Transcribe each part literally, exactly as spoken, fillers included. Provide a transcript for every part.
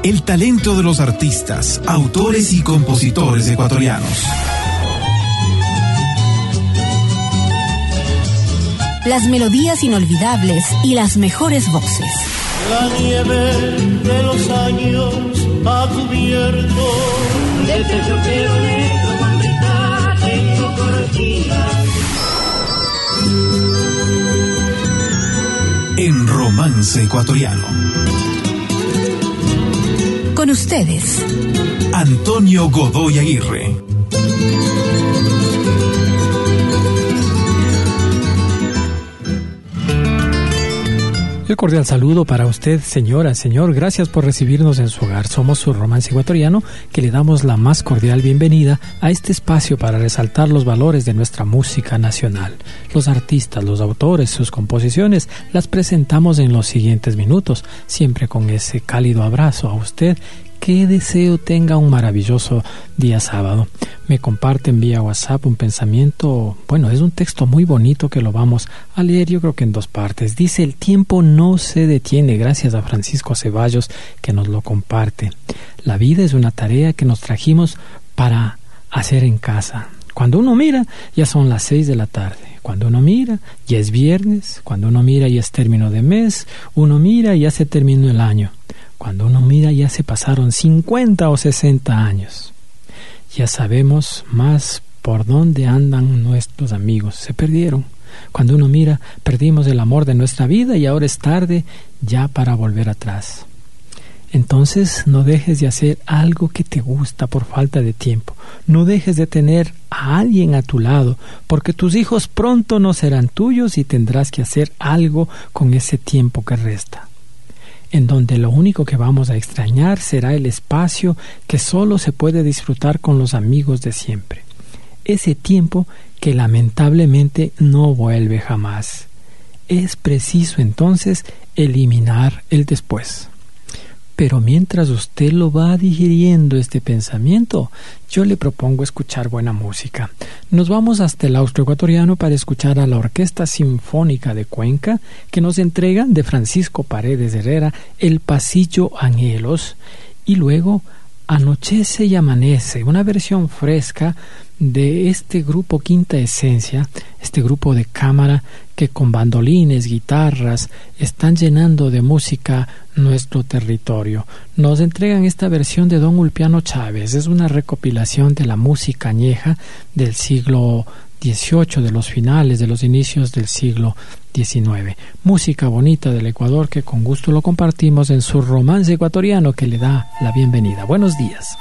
el talento de los artistas, autores y compositores ecuatorianos. Las melodías inolvidables y las mejores voces. La nieve de los años ha cubierto del terciopelo negro con gritar en tu cortina. En Romance Ecuatoriano. Con ustedes, Antonio Godoy Aguirre. Un cordial saludo para usted, señora, señor. Gracias por recibirnos en su hogar. Somos su Romance Ecuatoriano, que le damos la más cordial bienvenida a este espacio para resaltar los valores de nuestra música nacional. Los artistas, los autores, sus composiciones, las presentamos en los siguientes minutos, siempre con ese cálido abrazo a usted. Que deseo tenga un maravilloso día sábado. Me comparten vía WhatsApp un pensamiento, bueno, es un texto muy bonito que lo vamos a leer, yo creo que en dos partes. Dice: el tiempo no se detiene, gracias a Francisco Ceballos que nos lo comparte. La vida es una tarea que nos trajimos para hacer en casa. Cuando uno mira, ya son las seis de la tarde. Cuando uno mira, ya es viernes. Cuando uno mira, ya es término de mes. Uno mira, ya se terminó el año. Cuando uno mira, ya se pasaron cincuenta o sesenta años. Ya sabemos más por dónde andan nuestros amigos. Se perdieron. Cuando uno mira, perdimos el amor de nuestra vida y ahora es tarde ya para volver atrás. Entonces, no dejes de hacer algo que te gusta por falta de tiempo. No dejes de tener a alguien a tu lado, porque tus hijos pronto no serán tuyos y tendrás que hacer algo con ese tiempo que resta, en donde lo único que vamos a extrañar será el espacio que solo se puede disfrutar con los amigos de siempre. Ese tiempo que lamentablemente no vuelve jamás. Es preciso entonces eliminar el después. Pero mientras usted lo va digiriendo este pensamiento, yo le propongo escuchar buena música. Nos vamos hasta el austroecuatoriano para escuchar a la Orquesta Sinfónica de Cuenca, que nos entrega de Francisco Paredes Herrera El Pasillo Anhelos, y luego Anochece y Amanece, una versión fresca de este grupo Quinta Esencia, este grupo de cámara que con bandolines, guitarras, están llenando de música nuestro territorio. Nos entregan esta versión de Don Ulpiano Chávez. Es una recopilación de la música añeja del siglo dieciocho, de los finales, de los inicios del siglo diecinueve. Música bonita del Ecuador que con gusto lo compartimos en su Romance Ecuatoriano, que le da la bienvenida. Buenos días.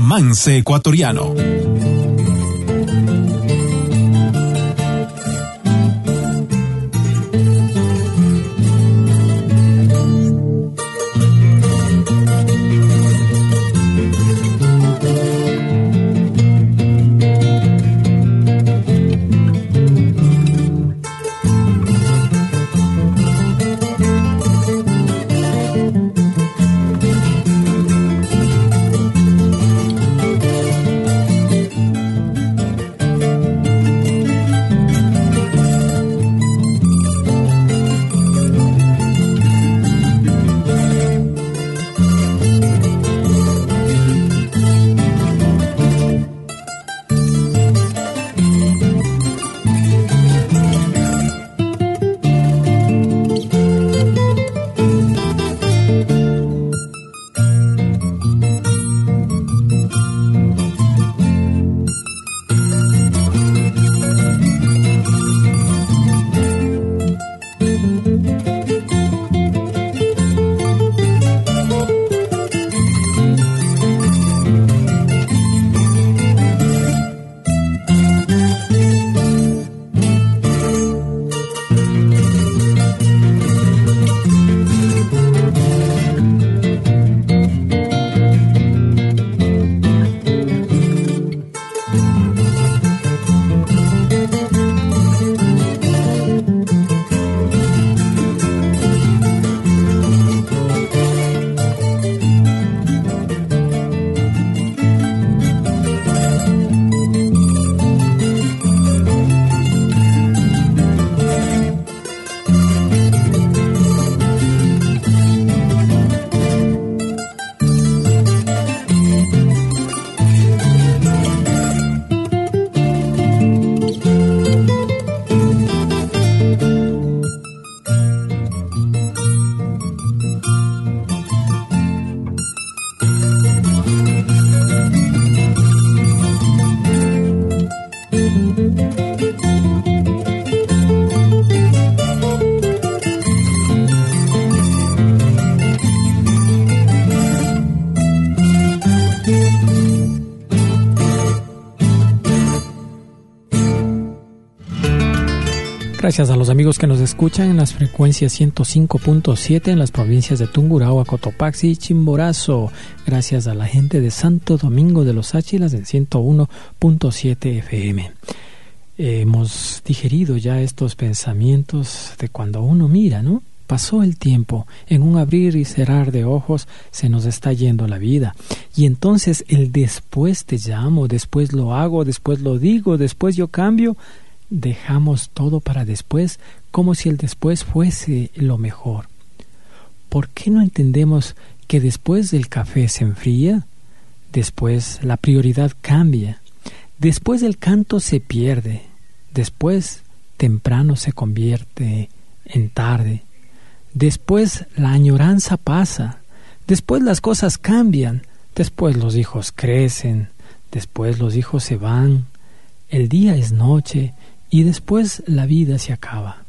Romance Ecuatoriano. Gracias a los amigos que nos escuchan en las frecuencias ciento cinco punto siete en las provincias de Tungurahua, Cotopaxi y Chimborazo. Gracias a la gente de Santo Domingo de los Áchilas en ciento uno punto siete F M. Eh, hemos digerido ya estos pensamientos de cuando uno mira, ¿no? Pasó el tiempo, en un abrir y cerrar de ojos se nos está yendo la vida. Y entonces el después te llamo, después lo hago, después lo digo, después yo cambio. Dejamos todo para después, como si el después fuese lo mejor. ¿Por qué no entendemos que después del café se enfría? Después la prioridad cambia. Después el canto se pierde. Después temprano se convierte en tarde. Después la añoranza pasa. Después las cosas cambian. Después los hijos crecen. Después los hijos se van. El día es noche. Y después la vida se acaba.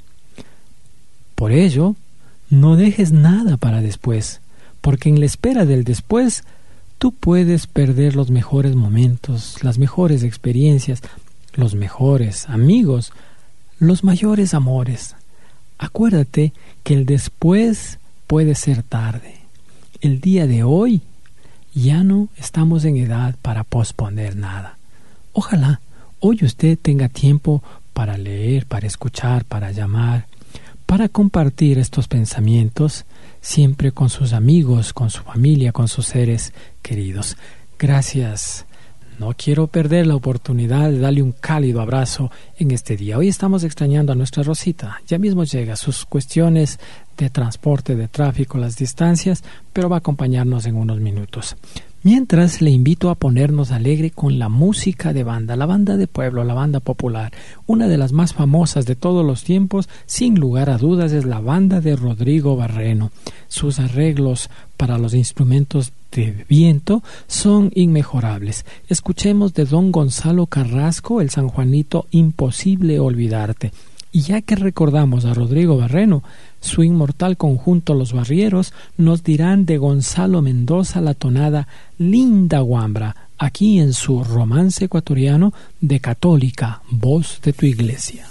Por ello, no dejes nada para después, porque en la espera del después, tú puedes perder los mejores momentos, las mejores experiencias, los mejores amigos, los mayores amores. Acuérdate que el después puede ser tarde. El día de hoy ya no estamos en edad para posponer nada. Ojalá hoy usted tenga tiempo para leer, para escuchar, para llamar, para compartir estos pensamientos, siempre con sus amigos, con su familia, con sus seres queridos. Gracias. No quiero perder la oportunidad de darle un cálido abrazo en este día. Hoy estamos extrañando a nuestra Rosita. Ya mismo llega, sus cuestiones de transporte, de tráfico, las distancias, pero va a acompañarnos en unos minutos. Mientras, le invito a ponernos alegre con la música de banda, la banda de pueblo, la banda popular. Una de las más famosas de todos los tiempos, sin lugar a dudas, es la banda de Rodrigo Barreno. Sus arreglos para los instrumentos de viento son inmejorables. Escuchemos de don Gonzalo Carrasco, el San Juanito, Imposible Olvidarte. Y ya que recordamos a Rodrigo Barreno, su inmortal conjunto Los Barrieros nos dirán de Gonzalo Mendoza la tonada Linda Guambra. aquí en su Romance Ecuatoriano de Católica, Voz de tu Iglesia.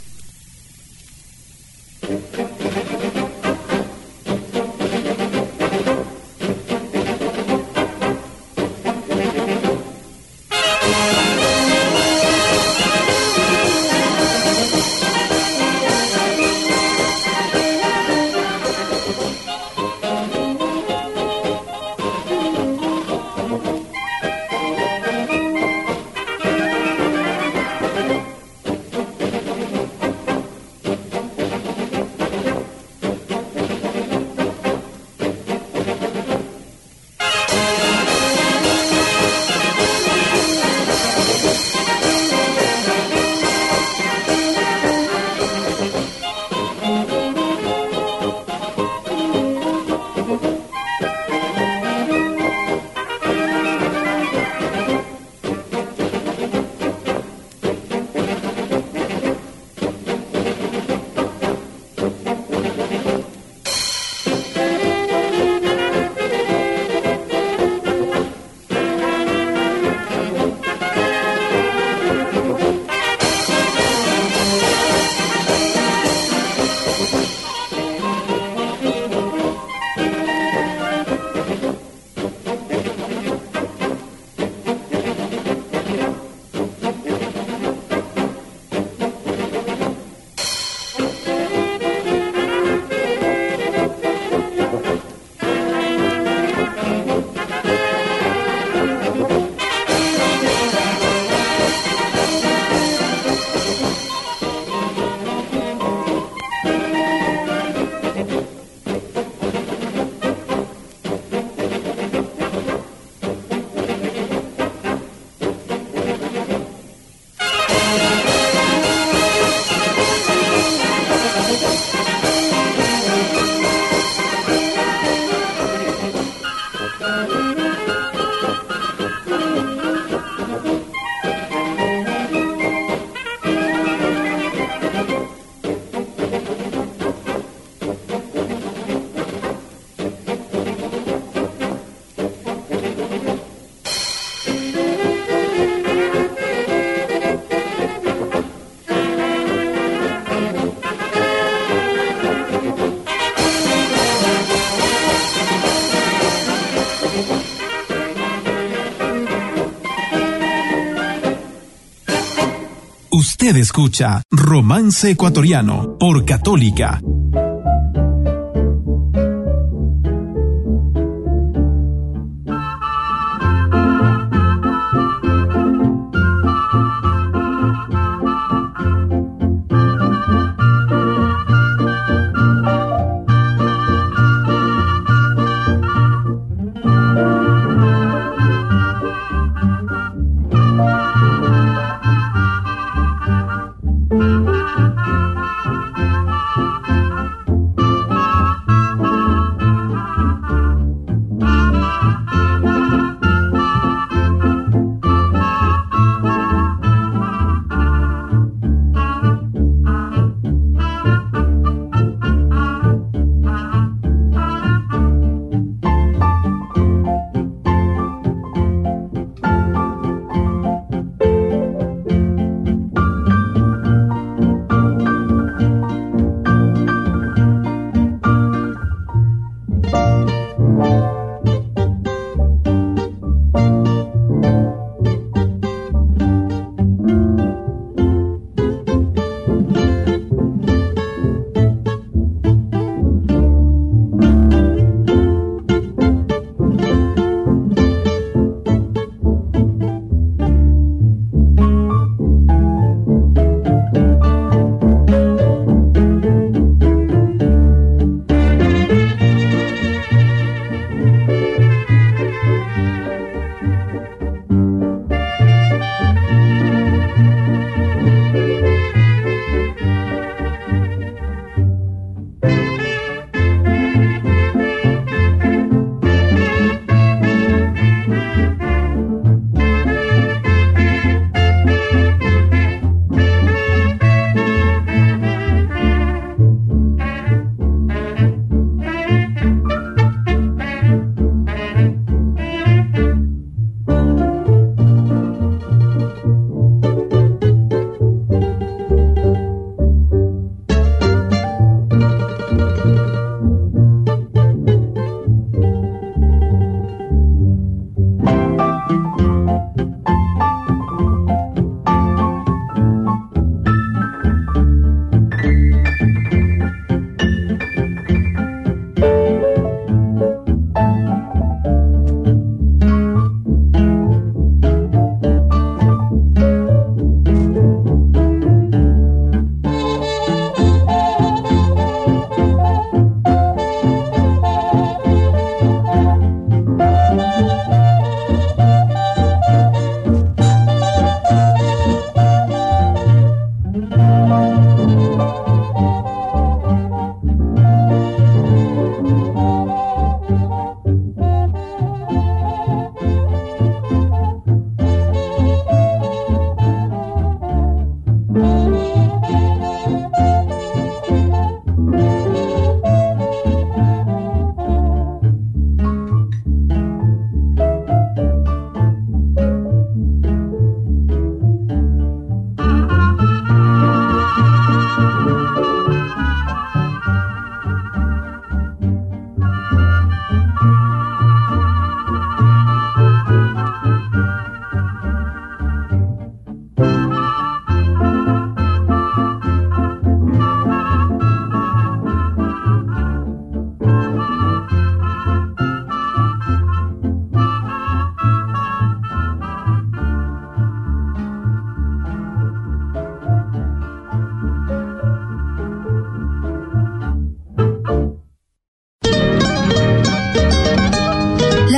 Usted escucha Romance Ecuatoriano por Católica.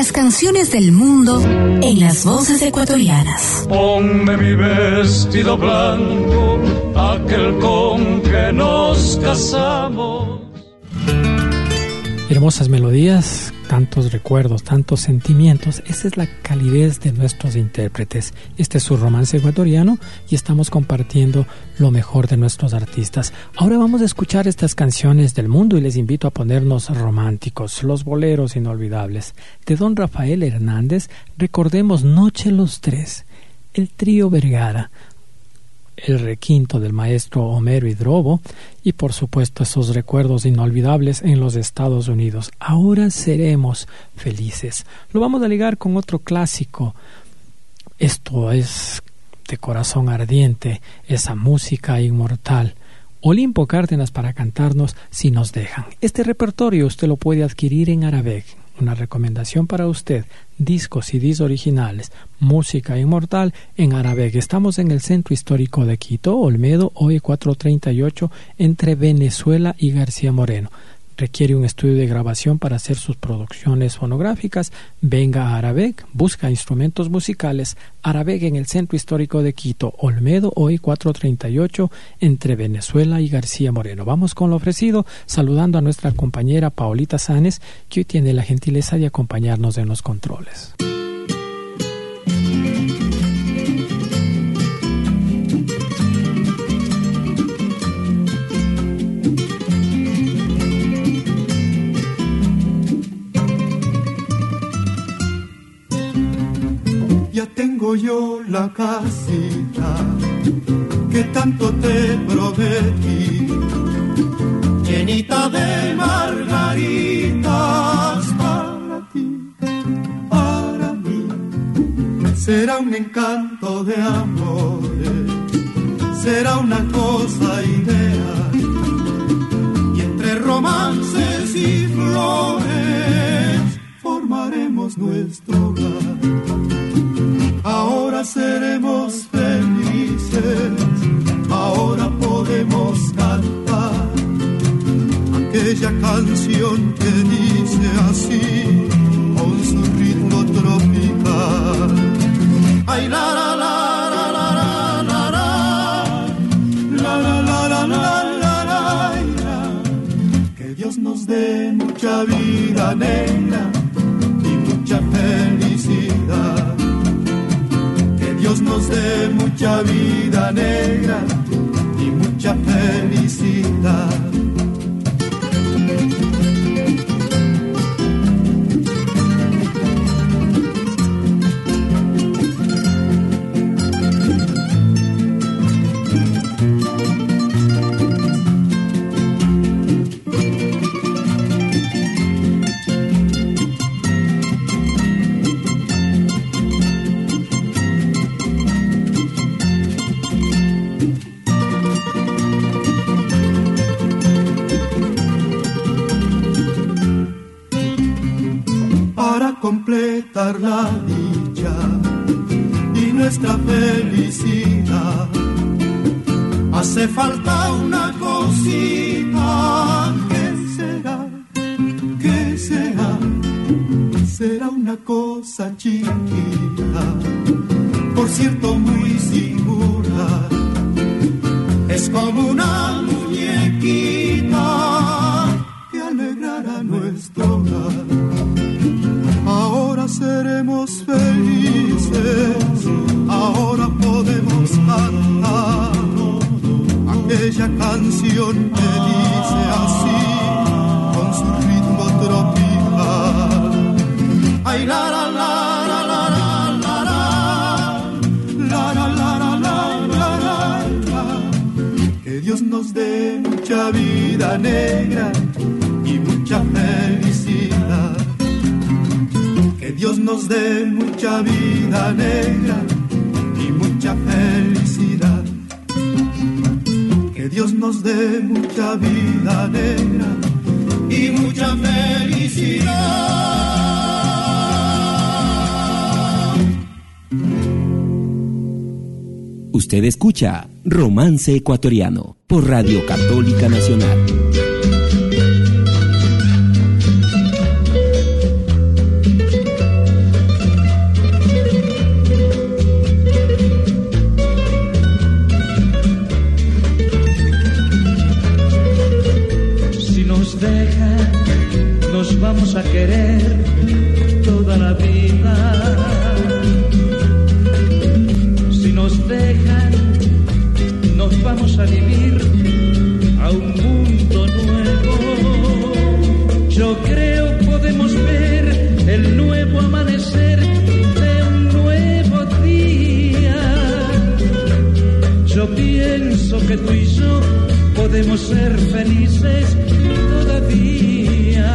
Las canciones del mundo en las voces ecuatorianas. Ponme mi vestido blanco, aquel con que nos casamos. Hermosas melodías, tantos recuerdos, tantos sentimientos. Esa es la calidez de nuestros intérpretes. Este es su romance ecuatoriano y estamos compartiendo lo mejor de nuestros artistas. Ahora vamos a escuchar estas canciones del mundo y les invito a ponernos románticos, los boleros inolvidables. De don Rafael Hernández, recordemos Noche los Tres, el trío Vergara, el requinto del maestro Homero Hidrobo y por supuesto esos recuerdos inolvidables en los Estados Unidos. Ahora seremos felices. Lo vamos a ligar con otro clásico. Esto es de corazón ardiente, esa música inmortal. Olimpo Cárdenas para cantarnos Si nos dejan. Este repertorio usted lo puede adquirir en Araveg. Una recomendación para usted, discos y C Ds originales, música inmortal en Araveg. Estamos en el Centro Histórico de Quito, Olmedo, O E cuatrocientos treinta y ocho, entre Venezuela y García Moreno. Requiere un estudio de grabación para hacer sus producciones fonográficas. Venga a Araveg, busca instrumentos musicales. Araveg en el Centro Histórico de Quito, Olmedo, O E cuatrocientos treinta y ocho, entre Venezuela y García Moreno. Vamos con lo ofrecido, saludando a nuestra compañera Paolita Sáenz, que hoy tiene la gentileza de acompañarnos en los controles. Ya tengo yo la casita que tanto te prometí, llenita de margaritas para ti, para mí. Será un encanto de amores, será una cosa ideal, y entre romances y flores formaremos nuestro hogar. Ahora seremos felices, ahora podemos cantar aquella canción que dice así, con su ritmo tropical. Ay, la, la, la, la, la, la, la, la, la, la, la, la, la, que Dios nos dé mucha vida negra y mucha felicidad. Dios nos dé mucha vida negra y mucha felicidad. Completar la dicha y nuestra felicidad, hace falta una cosita. ¿Qué será? ¿Qué será? Será una cosa chiquita, por cierto muy singular. Es como una muñequita que alegrará nuestro hogar. Ahora seremos felices, ahora podemos cantar aquella canción que dice así, con su ritmo tropical. Ay, la, la, la, la, la, la, la, la, la, la, la, la, la, que Dios nos dé mucha vida negra y mucha felicidad. Que Dios nos dé mucha vida negra y mucha felicidad. Que Dios nos dé mucha vida negra y mucha felicidad. Usted escucha Romance Ecuatoriano por Radio Católica Nacional. pienso que tú y yo podemos ser felices todavía.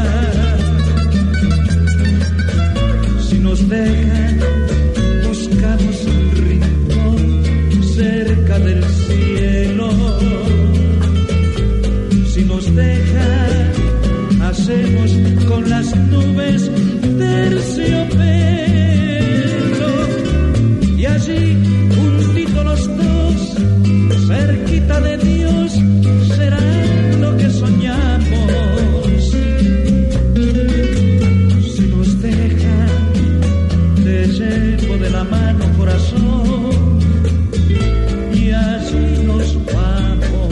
Si nos dejan, buscamos un rincón cerca del cielo. Si nos dejan, hacemos con las nubes terciopelo. Y allí, juntitos los dos, cerquita de Dios, será lo que soñamos. Si nos dejan, te llevo de la mano, corazón, y allí nos vamos.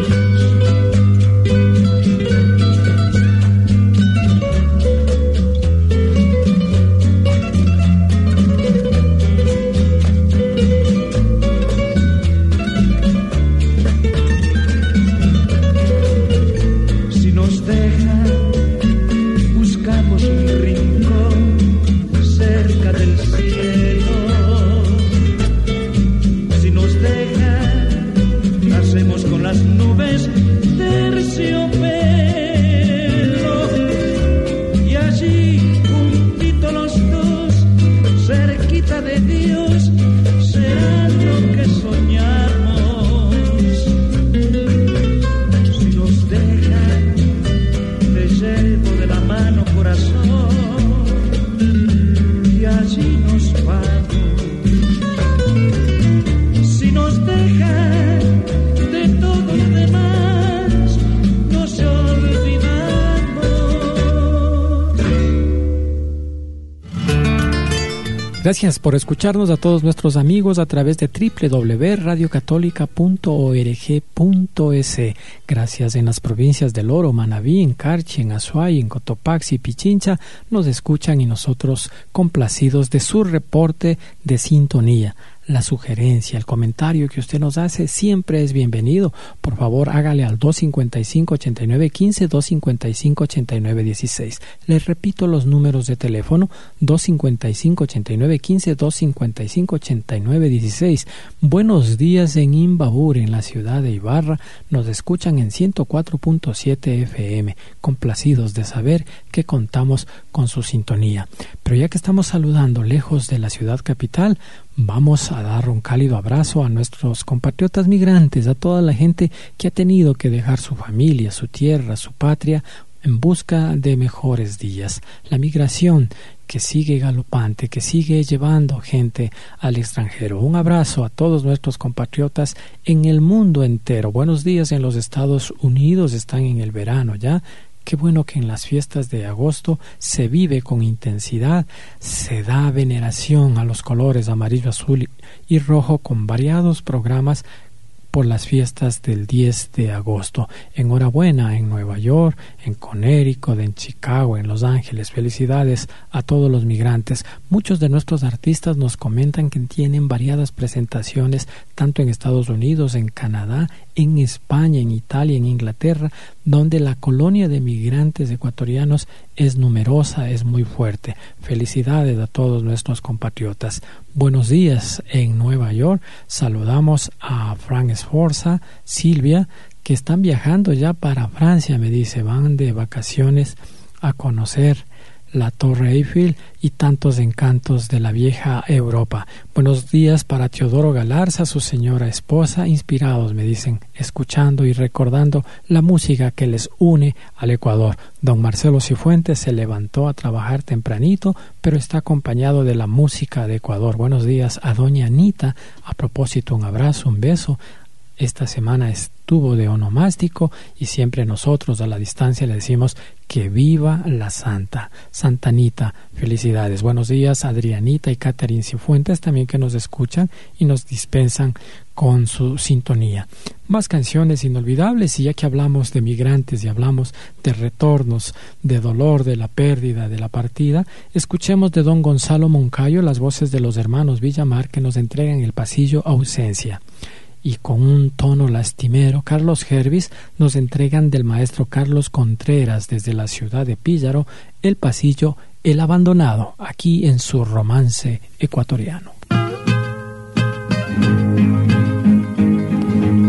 Gracias por escucharnos a todos nuestros amigos a través de doble u doble u doble u punto radio católica punto org punto es. Gracias en las provincias del Oro, Manabí, en Carchi, en Azuay, en Cotopaxi y Pichincha nos escuchan y nosotros complacidos de su reporte de sintonía. La sugerencia, el comentario que usted nos hace siempre es bienvenido. Por favor, hágale al dos cinco cinco, ocho nueve uno cinco, dos cinco cinco, ocho nueve uno seis. Les repito los números de teléfono: dos cinco cinco, ocho nueve uno cinco, dos cinco cinco, ocho nueve uno seis. Buenos días en Imbabur, en la ciudad de Ibarra. Nos escuchan en ciento cuatro punto siete F M. Complacidos de saber que contamos con su sintonía. Pero ya que estamos saludando lejos de la ciudad capital, vamos a dar un cálido abrazo a nuestros compatriotas migrantes, a toda la gente que ha tenido que dejar su familia, su tierra, su patria en busca de mejores días. La migración que sigue galopante, que sigue llevando gente al extranjero. Un abrazo a todos nuestros compatriotas en el mundo entero. Buenos días en los Estados Unidos, están en el verano ya. Qué bueno que en las fiestas de agosto se vive con intensidad, se da veneración a los colores amarillo, azul y rojo con variados programas por las fiestas del diez de agosto. Enhorabuena en Nueva York, en Connecticut, en Chicago, en Los Ángeles. Felicidades a todos los migrantes. Muchos de nuestros artistas nos comentan que tienen variadas presentaciones tanto en Estados Unidos, en Canadá, en España, en Italia, en Inglaterra, donde la colonia de migrantes ecuatorianos es numerosa, es muy fuerte. Felicidades a todos nuestros compatriotas. Buenos días en Nueva York. Saludamos a Frank Esforza, Silvia, que están viajando ya para Francia, me dice, van de vacaciones a conocer la Torre Eiffel y tantos encantos de la vieja Europa. Buenos días para Teodoro Galarza, su señora esposa, inspirados, me dicen, escuchando y recordando la música que les une al Ecuador. Don Marcelo Cifuentes se levantó a trabajar tempranito, pero está acompañado de la música de Ecuador. Buenos días a doña Anita. A propósito, un abrazo, un beso. Esta semana estuvo de onomástico y siempre nosotros a la distancia le decimos que viva la Santa. Santa Anita, felicidades. Buenos días Adrianita y Catherine Cifuentes también que nos escuchan y nos dispensan con su sintonía. Más canciones inolvidables, y ya que hablamos de migrantes y hablamos de retornos, de dolor, de la pérdida, de la partida, escuchemos de don Gonzalo Moncayo las voces de los hermanos Villamar que nos entregan el pasillo Ausencia. Y con un tono lastimero, Carlos Hervis nos entregan del maestro Carlos Contreras desde la ciudad de Píllaro el pasillo El Abandonado, aquí en su Romance Ecuatoriano.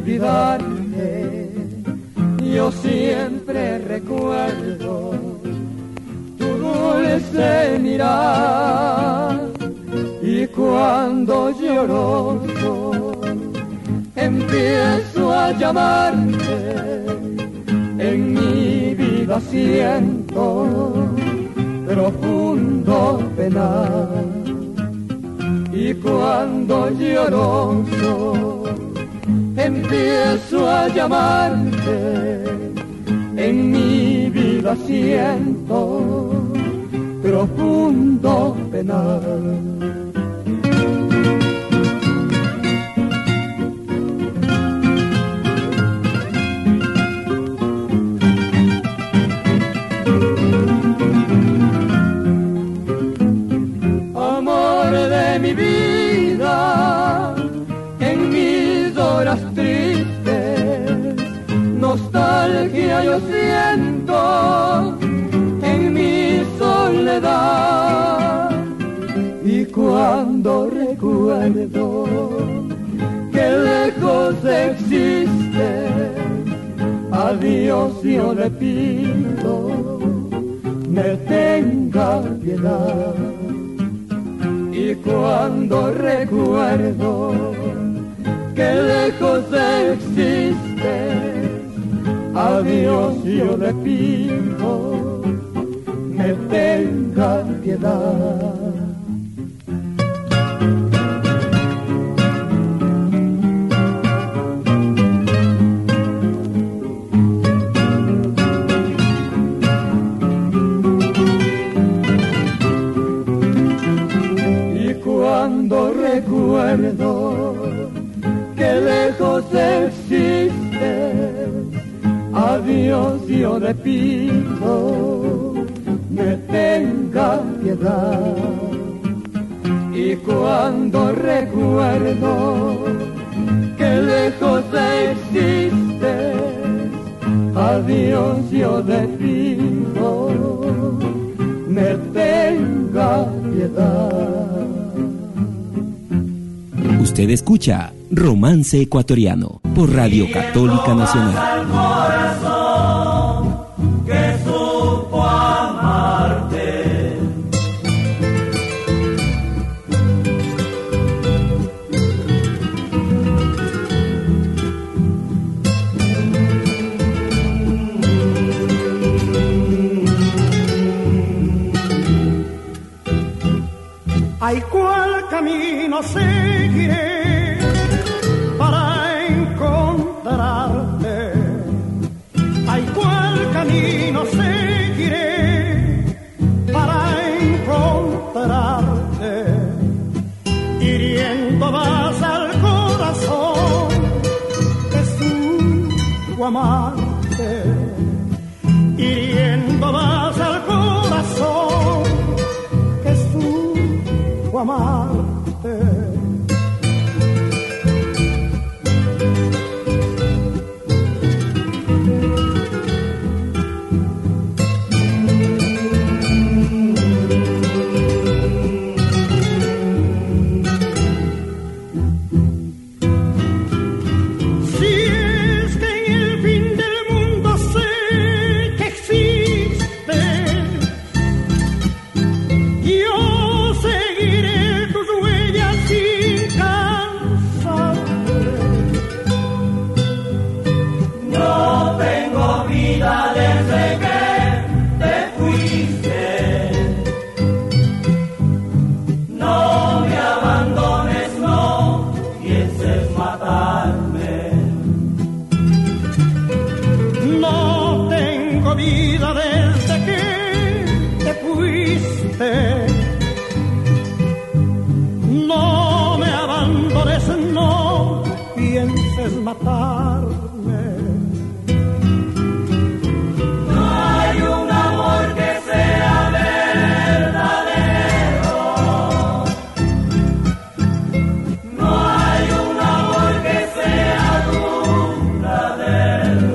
olvidarte, yo siempre recuerdo tu dulce mirar, y cuando lloroso empiezo a llamarte, en mi vida siento profundo penar, y cuando lloroso empiezo a llamarte, en mi vida siento profundo penar. Amor de mi vida, en mis horas tristes, nostalgia yo siento en mi soledad, y cuando recuerdo que lejos existe, a Dios yo le pido me tenga piedad. Y cuando recuerdo que lejos existe, a Dios yo le pido me tenga piedad. Cuando recuerdo que lejos existe, a Dios yo le pido me tenga piedad. Y cuando recuerdo que lejos existe, a Dios yo le pido me tenga piedad. Usted escucha Romance Ecuatoriano por Radio Católica Nacional. Corazón que supo amarte. Ay, ¿cuál camino seguiré para encontrarte? Ay, ¿cuál camino seguiré para encontrarte? Hiriendo vas al corazón que supo amarte. Hiriendo vas al corazón que supo amarte. Matarme. No hay un amor que sea verdadero. No hay un amor que sea duradero.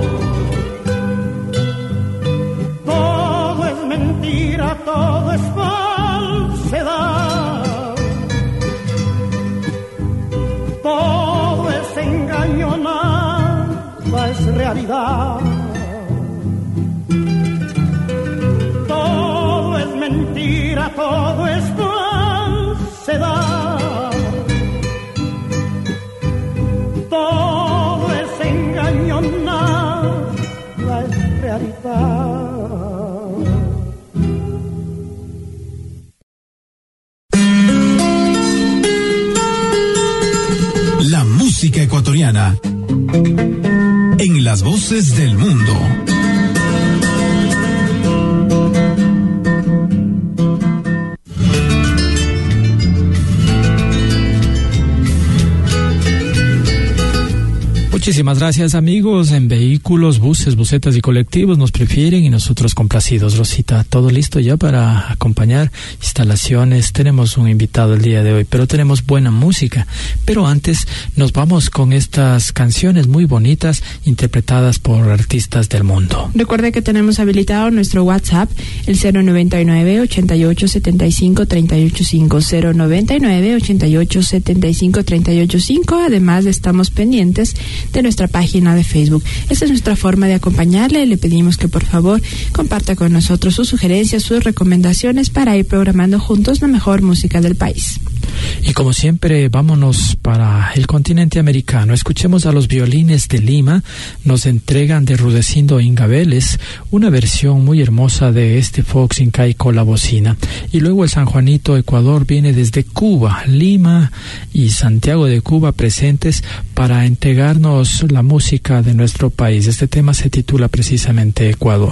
Todo es mentira, todo es falsedad. Todo es engaño, nada nada es realidad. Todo es mentira, todo es falsedad. Todo es engaño, nada es realidad. La música ecuatoriana en las voces del mundo. Muchísimas gracias, amigos. En vehículos, buses, busetas y colectivos nos prefieren y nosotros complacidos. Rosita, todo listo ya para acompañar instalaciones. Tenemos un invitado el día de hoy, pero tenemos buena música. Pero antes nos vamos con estas canciones muy bonitas interpretadas por artistas del mundo. Recuerde que tenemos habilitado nuestro WhatsApp, el cero noventa y nueve, ochenta y ocho, setenta y cinco, treinta y ocho cinco, cero noventa y nueve, ochenta y ocho, setenta y cinco, treinta y ocho cinco. Además, estamos pendientes de nuestra página de Facebook. Esta es nuestra forma de acompañarle. Le pedimos que por favor comparta con nosotros sus sugerencias, sus recomendaciones para ir programando juntos la mejor música del país. Y como siempre, vámonos para el continente americano. Escuchemos a los Violines de Lima. Nos entregan de Rudecindo Inga Vélez una versión muy hermosa de este Fox Incai con la bocina. Y luego el San Juanito Ecuador viene desde Cuba, Lima y Santiago de Cuba presentes para entregarnos la música de nuestro país. Este tema se titula precisamente Ecuador.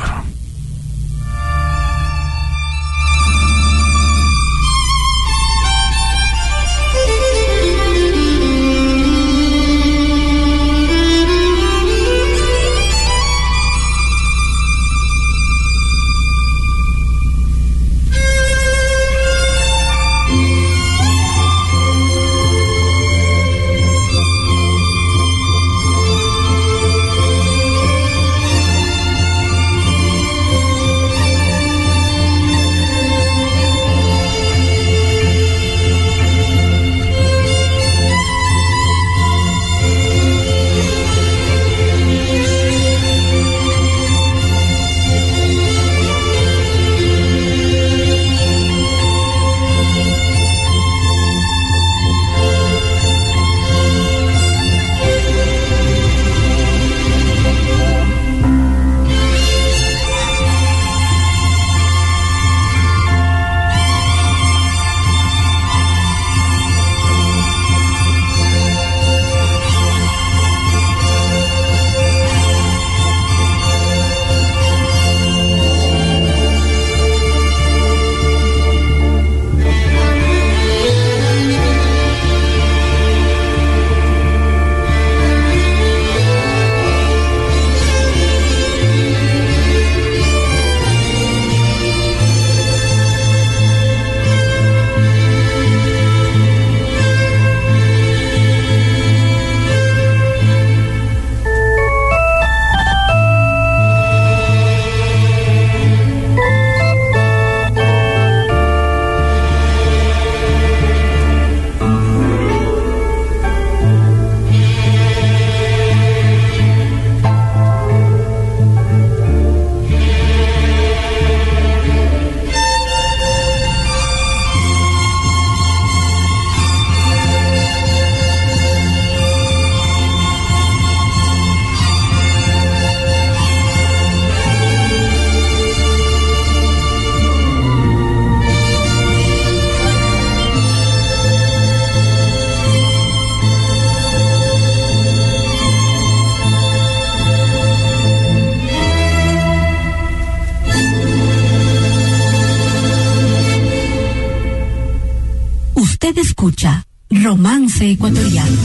Usted escucha Romance Ecuatoriano.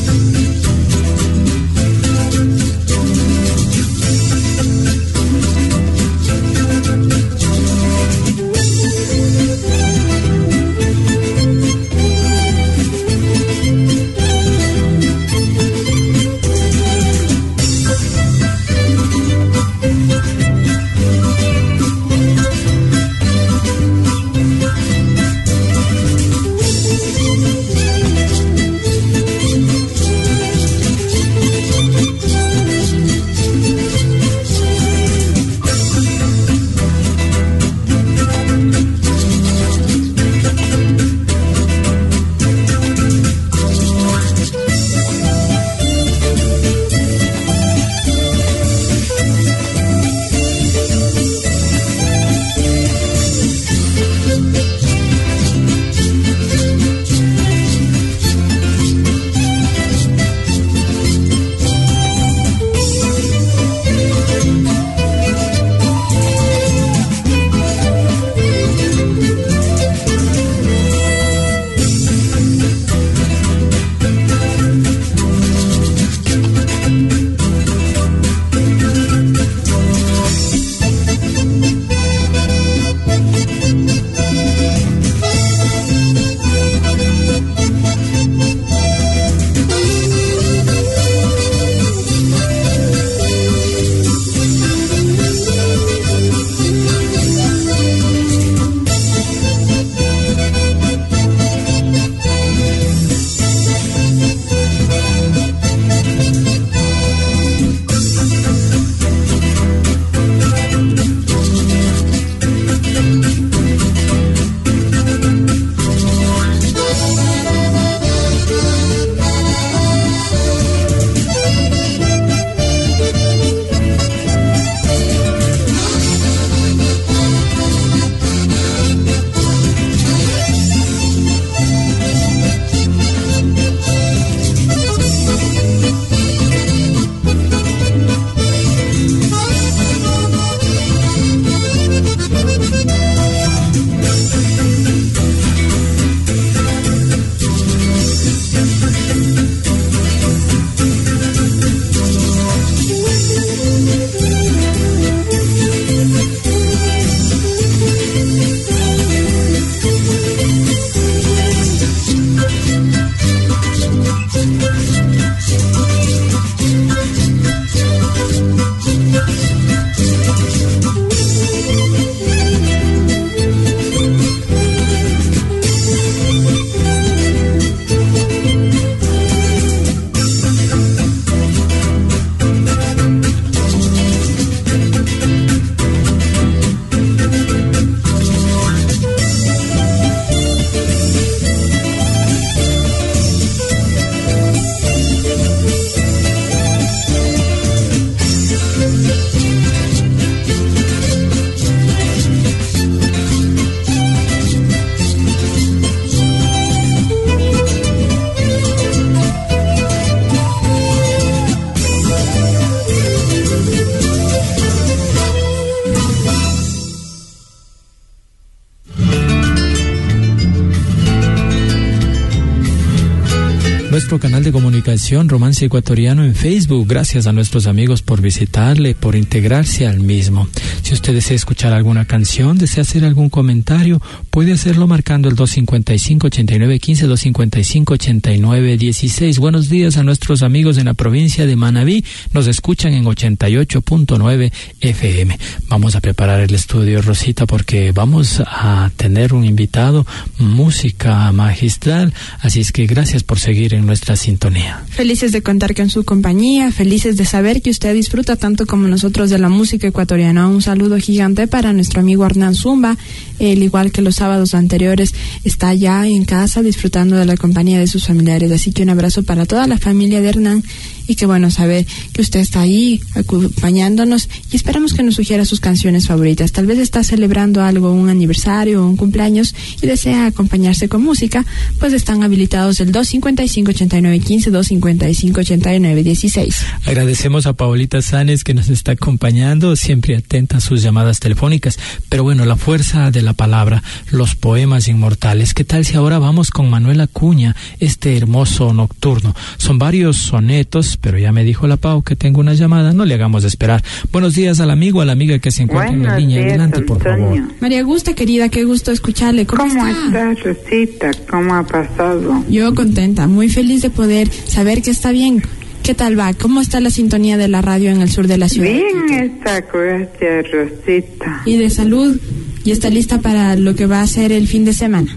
nuestro canal de comunicación Romance Ecuatoriano en Facebook. Gracias a nuestros amigos por visitarle, por integrarse al mismo. Si usted desea escuchar alguna canción, desea hacer algún comentario, puede hacerlo marcando el dos cinco cinco, ocho nueve uno cinco, dos cinco cinco, ocho nueve uno seis. Buenos días a nuestros amigos en la provincia de Manabí. Nos escuchan en ochenta y ocho punto nueve F M. Vamos a preparar el estudio, Rosita, porque vamos a tener un invitado, música magistral, así es que gracias por seguir en nuestra sintonía. Felices de contar con su compañía, felices de saber que usted disfruta tanto como nosotros de la música ecuatoriana. Un saludo gigante para nuestro amigo Hernán Zumba, el igual que los sábados anteriores, está ya en casa disfrutando de la compañía de sus familiares, así que un abrazo para toda la familia de Hernán y qué bueno saber que usted está ahí acompañándonos y esperamos que nos sugiera sus canciones favoritas. Tal vez está celebrando algo, un aniversario o un cumpleaños y desea acompañarse con música, pues están habilitados el dos cinco cinco, ocho nueve uno cinco, dos cinco cinco, ocho nueve uno seis. Agradecemos a Paulita Sanes que nos está acompañando, siempre atenta a sus llamadas telefónicas. Pero bueno, la fuerza de la palabra, los poemas inmortales. ¿Qué tal si ahora vamos con Manuel Acuña, este hermoso nocturno? Son varios sonetos, pero ya me dijo la Pau que tengo una llamada, no le hagamos esperar. Buenos días al amigo, a la amiga que se encuentra Buenos en la línea. Días, adelante, por Antonio. favor. María Augusta, querida, qué gusto escucharle. ¿Cómo, ¿Cómo está? está, Rosita? ¿Cómo ha pasado? Yo contenta, muy feliz de poder saber que está bien. ¿Qué tal va? ¿Cómo está la sintonía de la radio en el sur de la ciudad? Bien está, gracias, Rosita. ¿Y de salud? ¿Y está lista para lo que va a ser el fin de semana?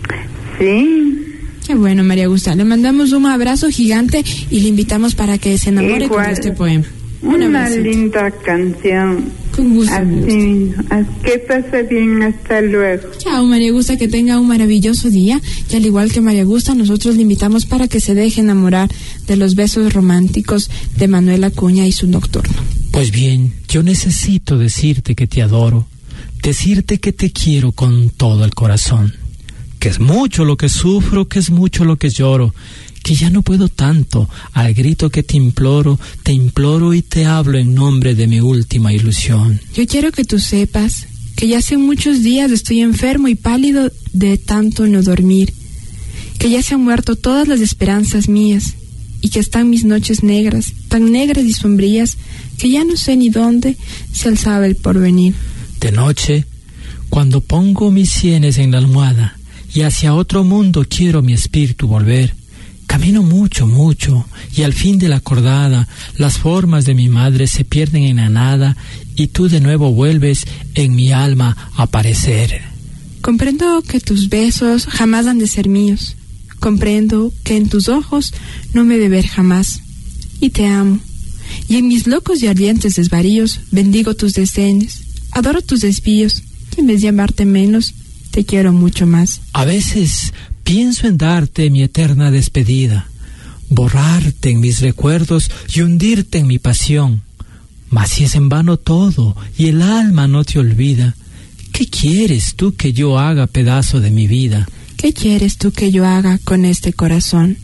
Sí. Qué bueno, María Augusta. Le mandamos un abrazo gigante y le invitamos para que se enamore Igual, con este poema. Un una abrazo. linda canción. Con gusto. Así, así que pase bien, hasta luego. Chao, María Augusta, que tenga un maravilloso día. Y al igual que María Augusta, nosotros le invitamos para que se deje enamorar de los besos románticos de Manuel Acuña y su nocturno. Pues bien, yo necesito decirte que te adoro, decirte que te quiero con todo el corazón, que es mucho lo que sufro, que es mucho lo que lloro, que ya no puedo tanto, al grito que te imploro, te imploro y te hablo en nombre de mi última ilusión. Yo quiero que tú sepas que ya hace muchos días estoy enfermo y pálido de tanto no dormir, que ya se han muerto todas las esperanzas mías y que están mis noches negras, tan negras y sombrías, que ya no sé ni dónde se alzaba el porvenir. De noche, cuando pongo mis sienes en la almohada y hacia otro mundo quiero mi espíritu volver, camino mucho, mucho, y al fin de la acordada, las formas de mi madre se pierden en la nada, y tú de nuevo vuelves en mi alma a aparecer. Comprendo que tus besos jamás han de ser míos. Comprendo que en tus ojos no me he de ver jamás. Y te amo. Y en mis locos y ardientes desvaríos bendigo tus desdenes, adoro tus desvíos, y en vez de amarte menos, te quiero mucho más. A veces pienso en darte mi eterna despedida, borrarte en mis recuerdos y hundirte en mi pasión. Mas si es en vano todo y el alma no te olvida, ¿qué quieres tú que yo haga, pedazo de mi vida? ¿Qué quieres tú que yo haga con este corazón?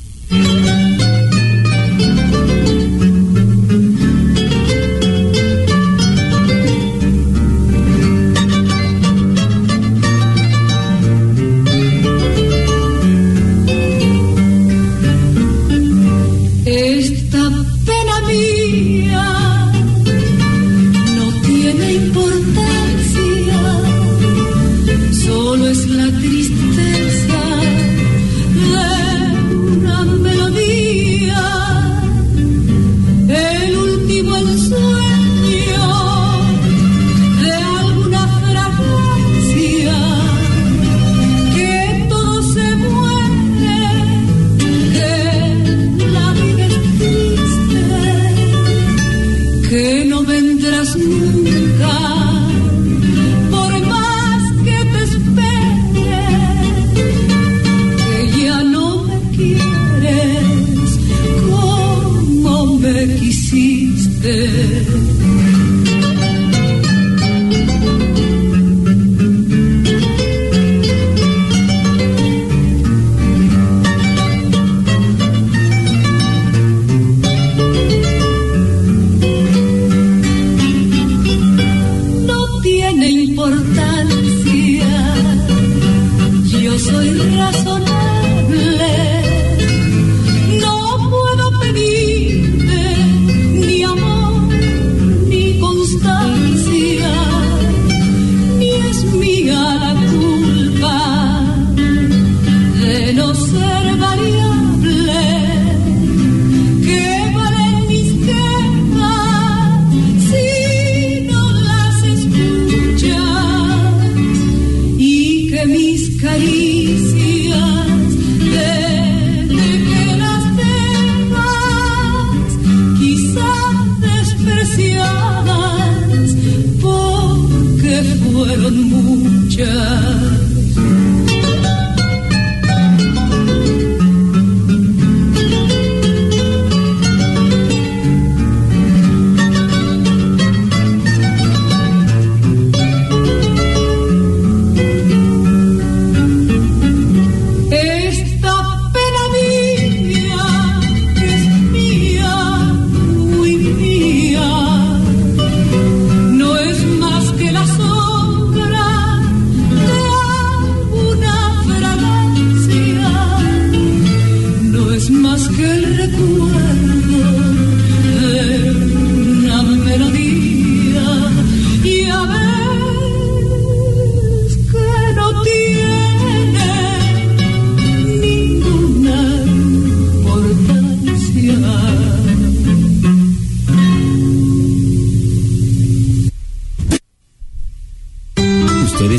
Esta pena mía no tiene importancia, solo es la tristeza de una melodía, el último ensueño de alguna fragancia, que todo se muere, que la vida es triste, que no vendrás nunca, por más que te espere, que ya no me quieres como me quisiste. No tiene importancia, yo soy razonable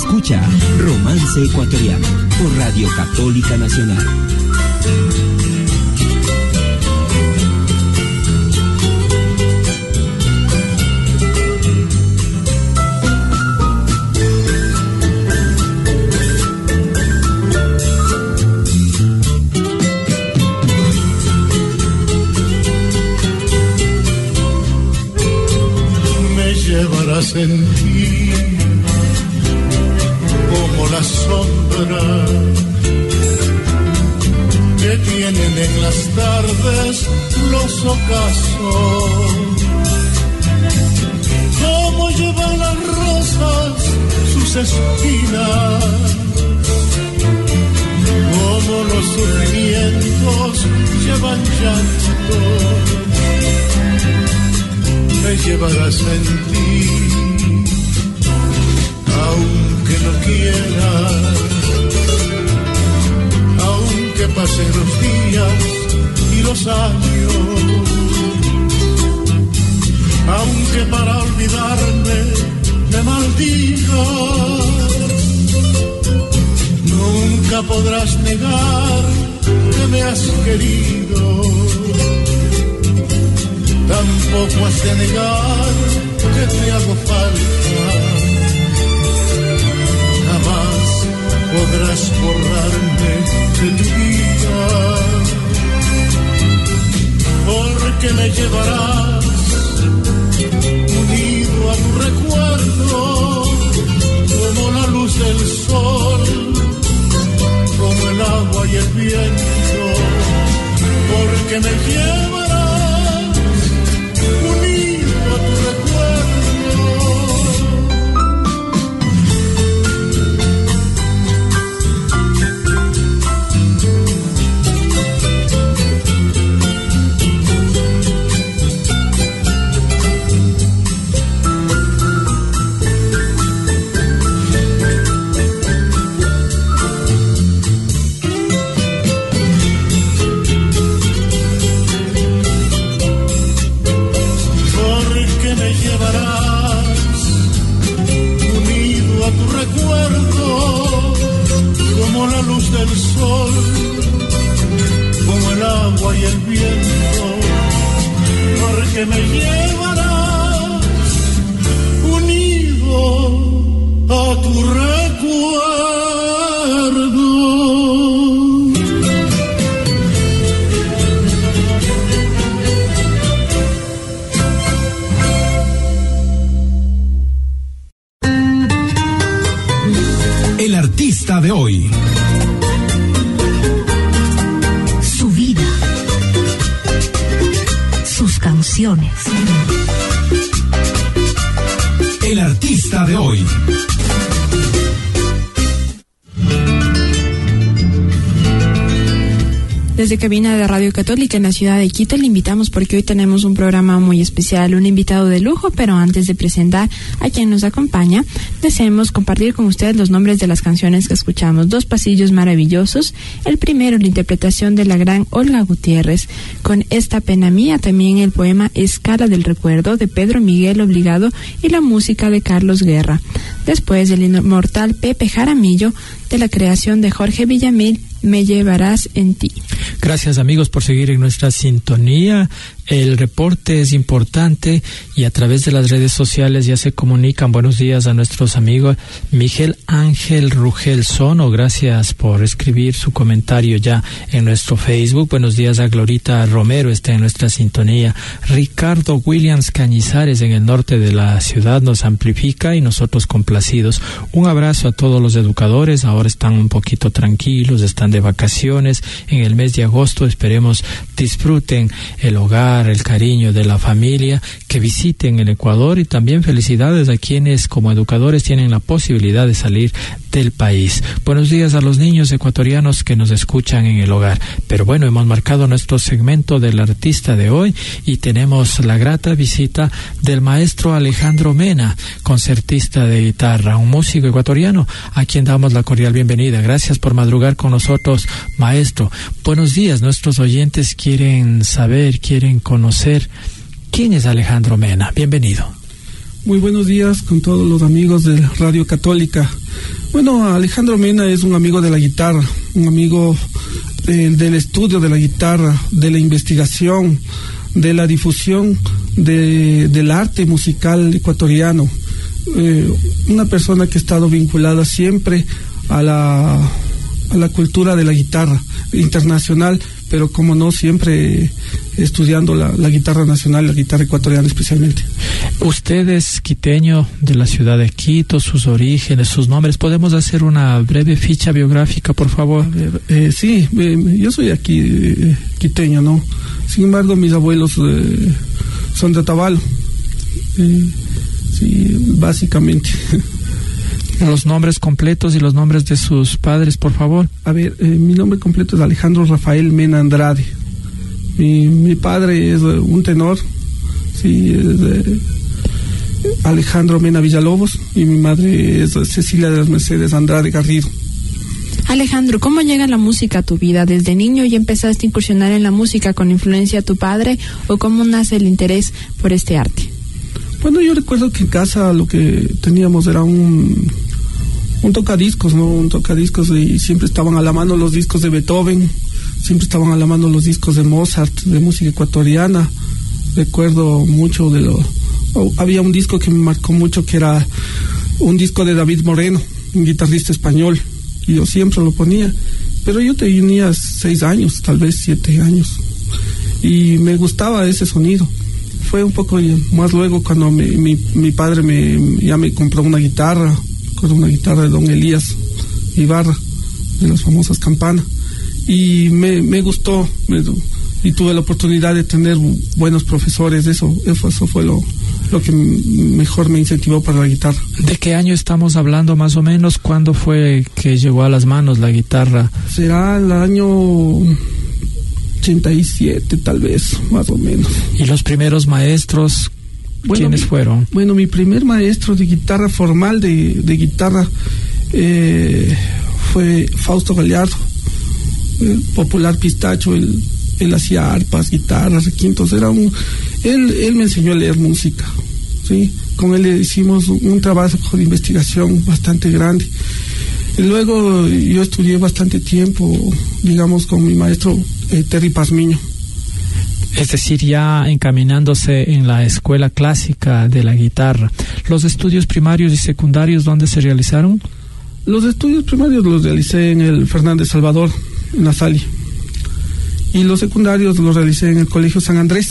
Escucha Romance Ecuatoriano por Radio Católica Nacional. Llevarás en ti como la sombra que tienen en las tardes los ocasos, como llevan las rosas sus espinas, como los sufrimientos llevan llanto. Me llevarás en ti, aunque no quieras, aunque pasen los días y los años, aunque para olvidarme me maldigas, nunca podrás negar que me has querido. Tampoco has de negar que te hago falta. Jamás podrás borrarme de tu vida, porque me llevarás unido a tu recuerdo, como la luz del sol, como el agua y el viento, porque me llevarás unido a tu del sol, como el agua y el viento, porque me llevarás unido a tu recuerdo. El artista de hoy. Canciones. El artista de hoy. Desde cabina de Radio Católica en la ciudad de Quito le invitamos porque hoy tenemos un programa muy especial, un invitado de lujo, pero antes de presentar a quien nos acompaña, deseamos compartir con ustedes los nombres de las canciones que escuchamos. Dos pasillos maravillosos, el primero la interpretación de la gran Olga Gutiérrez, con Esta pena mía, también el poema Escala del recuerdo de Pedro Miguel Obligado y la música de Carlos Guerra. Después el inmortal Pepe Jaramillo, de la creación de Jorge Villamil, Me llevarás en ti. Gracias amigos por seguir en nuestra sintonía. El reporte es importante y a través de las redes sociales ya se comunican buenos días a nuestros amigos. Miguel Ángel Rugel Sono, gracias por escribir su comentario ya en nuestro Facebook. Buenos días a Glorita Romero, está en nuestra sintonía. Ricardo Williams Cañizares en el norte de la ciudad nos amplifica y nosotros complacidos. Un abrazo a todos los educadores, ahora están un poquito tranquilos, están de vacaciones en el mes de agosto. Esperemos disfruten el hogar, el cariño de la familia, que visiten el Ecuador, y también felicidades a quienes como educadores tienen la posibilidad de salir del país. Buenos días a los niños ecuatorianos que nos escuchan en el hogar. Pero bueno, hemos marcado nuestro segmento del artista de hoy y tenemos la grata visita del maestro Alejandro Mena, concertista de guitarra, un músico ecuatoriano a quien damos la cordial bienvenida. Gracias por madrugar con nosotros, maestro. Buenos días, nuestros oyentes quieren saber, quieren conocer quién es Alejandro Mena. Bienvenido. Muy buenos días con todos los amigos de Radio Católica. Bueno, Alejandro Mena es un amigo de la guitarra, un amigo eh, del estudio de la guitarra, de la investigación, de la difusión de, del arte musical ecuatoriano. Eh, una persona que ha estado vinculada siempre a la, a la cultura de la guitarra internacional, pero como no, siempre estudiando la, la guitarra nacional, la guitarra ecuatoriana especialmente. Usted es quiteño de la ciudad de Quito, sus orígenes, sus nombres. ¿Podemos hacer una breve ficha biográfica, por favor? Ver, eh, sí, eh, yo soy aquí eh, quiteño, ¿no? Sin embargo, mis abuelos eh, son de Otavalo. Eh, sí, básicamente. Los nombres completos y los nombres de sus padres, por favor. A ver, eh, mi nombre completo es Alejandro Rafael Mena Andrade. Mi, mi padre es uh, un tenor, sí, es uh, Alejandro Mena Villalobos, y mi madre es uh, Cecilia de las Mercedes Andrade Garrido. Alejandro, ¿cómo llega la música a tu vida? ¿Desde niño ya empezaste a incursionar en la música con influencia de tu padre, o cómo nace el interés por este arte? Bueno, yo recuerdo que en casa lo que teníamos era un, un tocadiscos, ¿no? Un tocadiscos, y siempre estaban a la mano los discos de Beethoven, siempre estaban a la mano los discos de Mozart, de música ecuatoriana. Recuerdo mucho de lo... Oh, había un disco que me marcó mucho, que era un disco de David Moreno, un guitarrista español, y yo siempre lo ponía. Pero yo tenía seis años, tal vez siete años, y me gustaba ese sonido. Fue un poco más luego cuando me, mi, mi padre me, ya me compró una guitarra, con una guitarra de don Elías Ibarra, de las famosas Campana, y me, me gustó, me, y tuve la oportunidad de tener buenos profesores. Eso, eso, eso fue lo, lo que mejor me incentivó para la guitarra. ¿De qué año estamos hablando más o menos? ¿Cuándo fue que llegó a las manos la guitarra? Será el año ochenta y siete, tal vez, más o menos. ¿Y los primeros maestros, bueno, quiénes mi, fueron? Bueno, mi primer maestro de guitarra formal, de, de guitarra, eh, fue Fausto Gallardo, el popular pistacho. Él, él hacía arpas, guitarras, requintos. Era un, él, él me enseñó a leer música, ¿sí? Con él hicimos un trabajo de investigación bastante grande. Y luego yo estudié bastante tiempo, digamos, con mi maestro eh, Terry Pazmiño. Es decir, ya encaminándose en la escuela clásica de la guitarra. ¿Los estudios primarios y secundarios dónde se realizaron? Los estudios primarios los realicé en el Fernández Salvador, en la Salle. Y los secundarios los realicé en el Colegio San Andrés.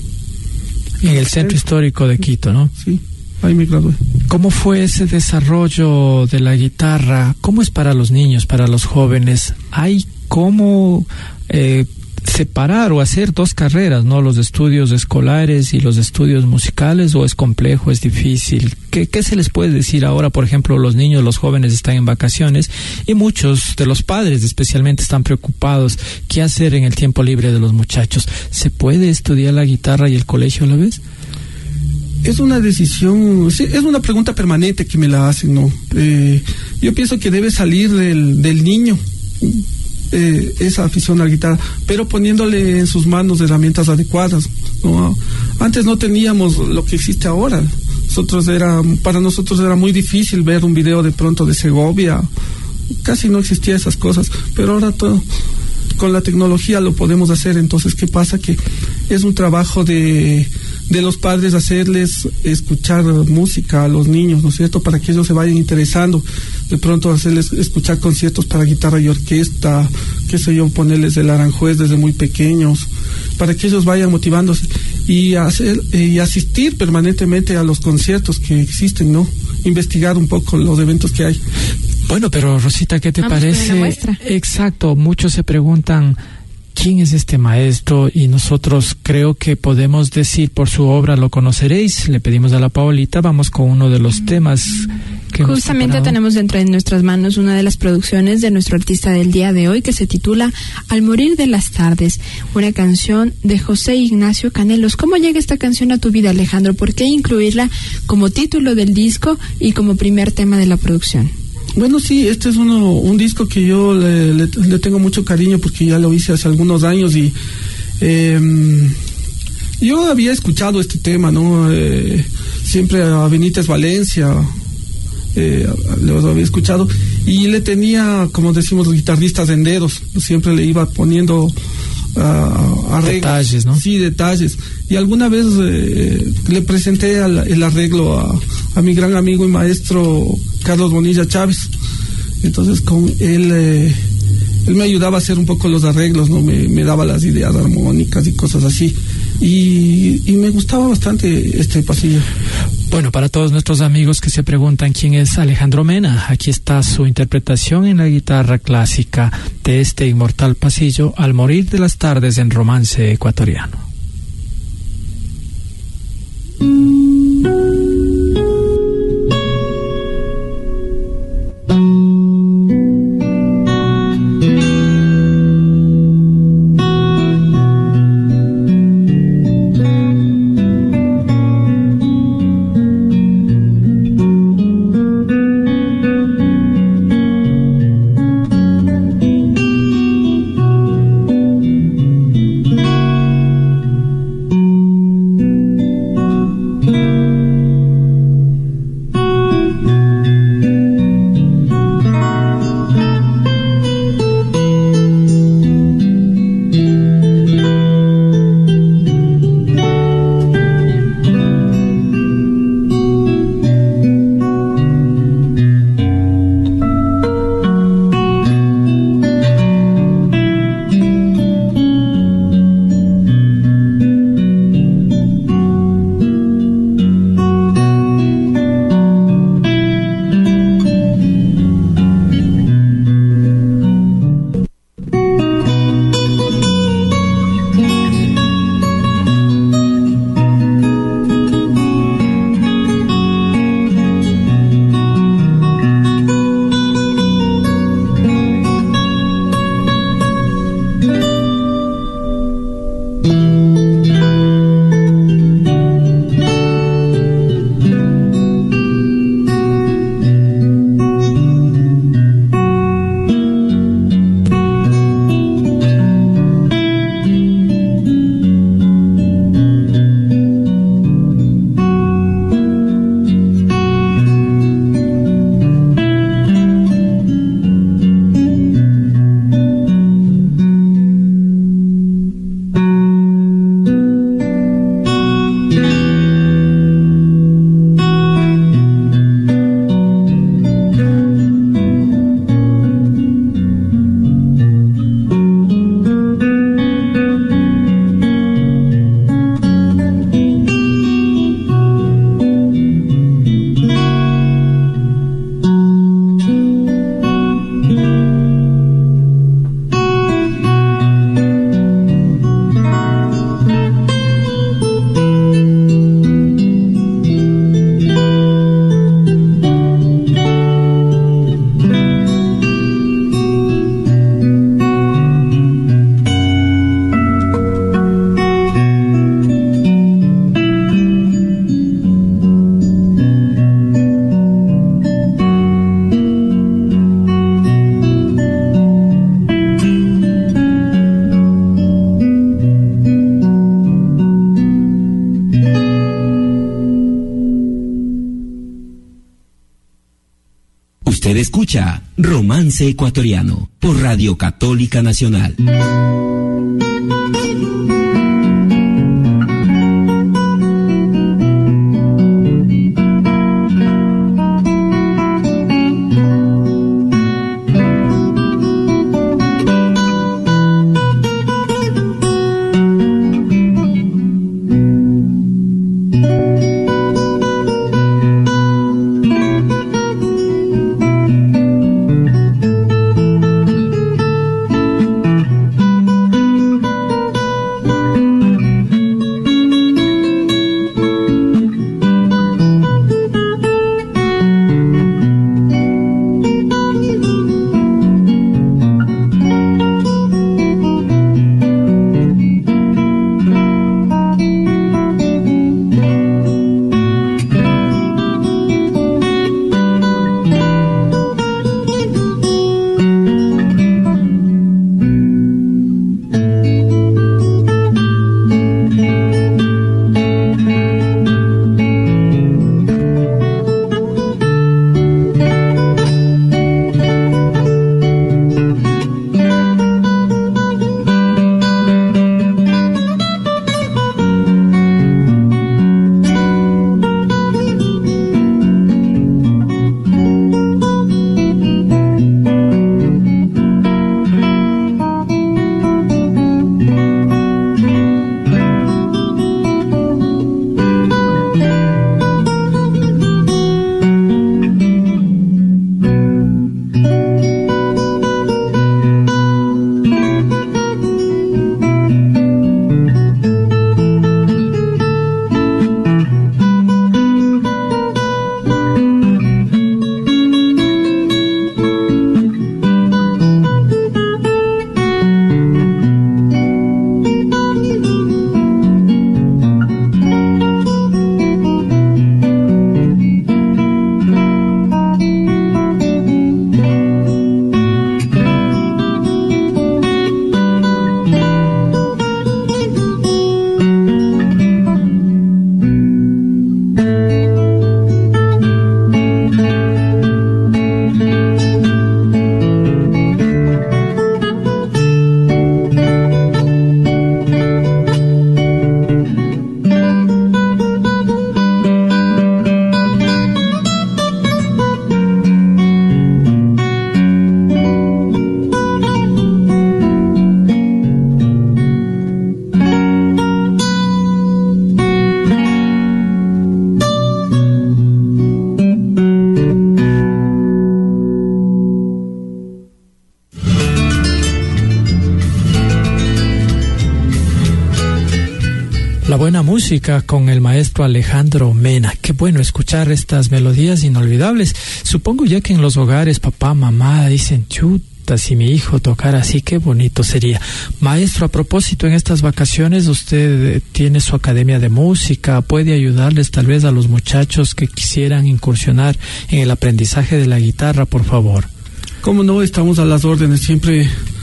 En el centro histórico de Quito, ¿no? Sí, ahí me gradué. ¿Cómo fue ese desarrollo de la guitarra? ¿Cómo es para los niños, para los jóvenes? ¿Hay cómo eh, separar o hacer dos carreras, ¿no? Los estudios escolares y los estudios musicales, o es complejo, es difícil? ¿Qué, qué se les puede decir ahora? Por ejemplo, los niños, los jóvenes están en vacaciones y muchos de los padres especialmente están preocupados. ¿Qué hacer en el tiempo libre de los muchachos? ¿Se puede estudiar la guitarra y el colegio a la vez? Es una decisión, sí, es una pregunta permanente que me la hacen, ¿no? Eh, yo pienso que debe salir del, del niño eh, esa afición a la guitarra, pero poniéndole en sus manos herramientas adecuadas, ¿no? Antes no teníamos lo que existe ahora. Nosotros era, para nosotros era muy difícil ver un video de pronto de Segovia, casi no existía esas cosas, pero ahora todo, con la tecnología lo podemos hacer. Entonces, ¿qué pasa? Que es un trabajo de de los padres hacerles escuchar música a los niños, ¿no es cierto?, para que ellos se vayan interesando. De pronto hacerles escuchar conciertos para guitarra y orquesta, qué sé yo, ponerles el Aranjuez desde muy pequeños, para que ellos vayan motivándose y hacer eh, y asistir permanentemente a los conciertos que existen, ¿no? Investigar un poco los eventos que hay. Bueno, pero Rosita, ¿qué te Vamos parece? Exacto, muchos se preguntan, ¿quién es este maestro? Y nosotros creo que podemos decir, por su obra lo conoceréis. Le pedimos a la Paolita, vamos con uno de los temas que justamente tenemos dentro de nuestras manos una de las producciones de nuestro artista del día de hoy, que se titula Al morir de las tardes, una canción de José Ignacio Canelos. ¿Cómo llega esta canción a tu vida, Alejandro? ¿Por qué incluirla como título del disco y como primer tema de la producción? Bueno, sí, este es uno, un disco que yo le, le, le tengo mucho cariño, porque ya lo hice hace algunos años y eh, yo había escuchado este tema, ¿no? Eh, siempre a Benítez Valencia, eh, lo había escuchado, y le tenía, como decimos los guitarristas, en dedos. Siempre le iba poniendo uh, arreglos. Detalles, ¿no? Sí, detalles. Y alguna vez eh, le presenté al, el arreglo a, a mi gran amigo y maestro Carlos Bonilla Chávez. Entonces con él, eh, él me ayudaba a hacer un poco los arreglos, ¿no? Me, me daba las ideas armónicas y cosas así. Y, y me gustaba bastante este pasillo. Bueno, para todos nuestros amigos que se preguntan quién es Alejandro Mena, aquí está su interpretación en la guitarra clásica de este inmortal pasillo, Al morir de las tardes, en Romance Ecuatoriano. Usted escucha Romance Ecuatoriano por Radio Católica Nacional. música con el maestro Alejandro Mena. Qué bueno escuchar estas melodías inolvidables. Supongo ya que en los hogares papá, mamá dicen, chuta, si mi hijo tocara así, qué bonito sería. Maestro, a propósito, en estas vacaciones usted tiene su academia de música, puede ayudarles tal vez a los muchachos que quisieran incursionar en el aprendizaje de la guitarra, por favor. Cómo no, estamos a las órdenes siempre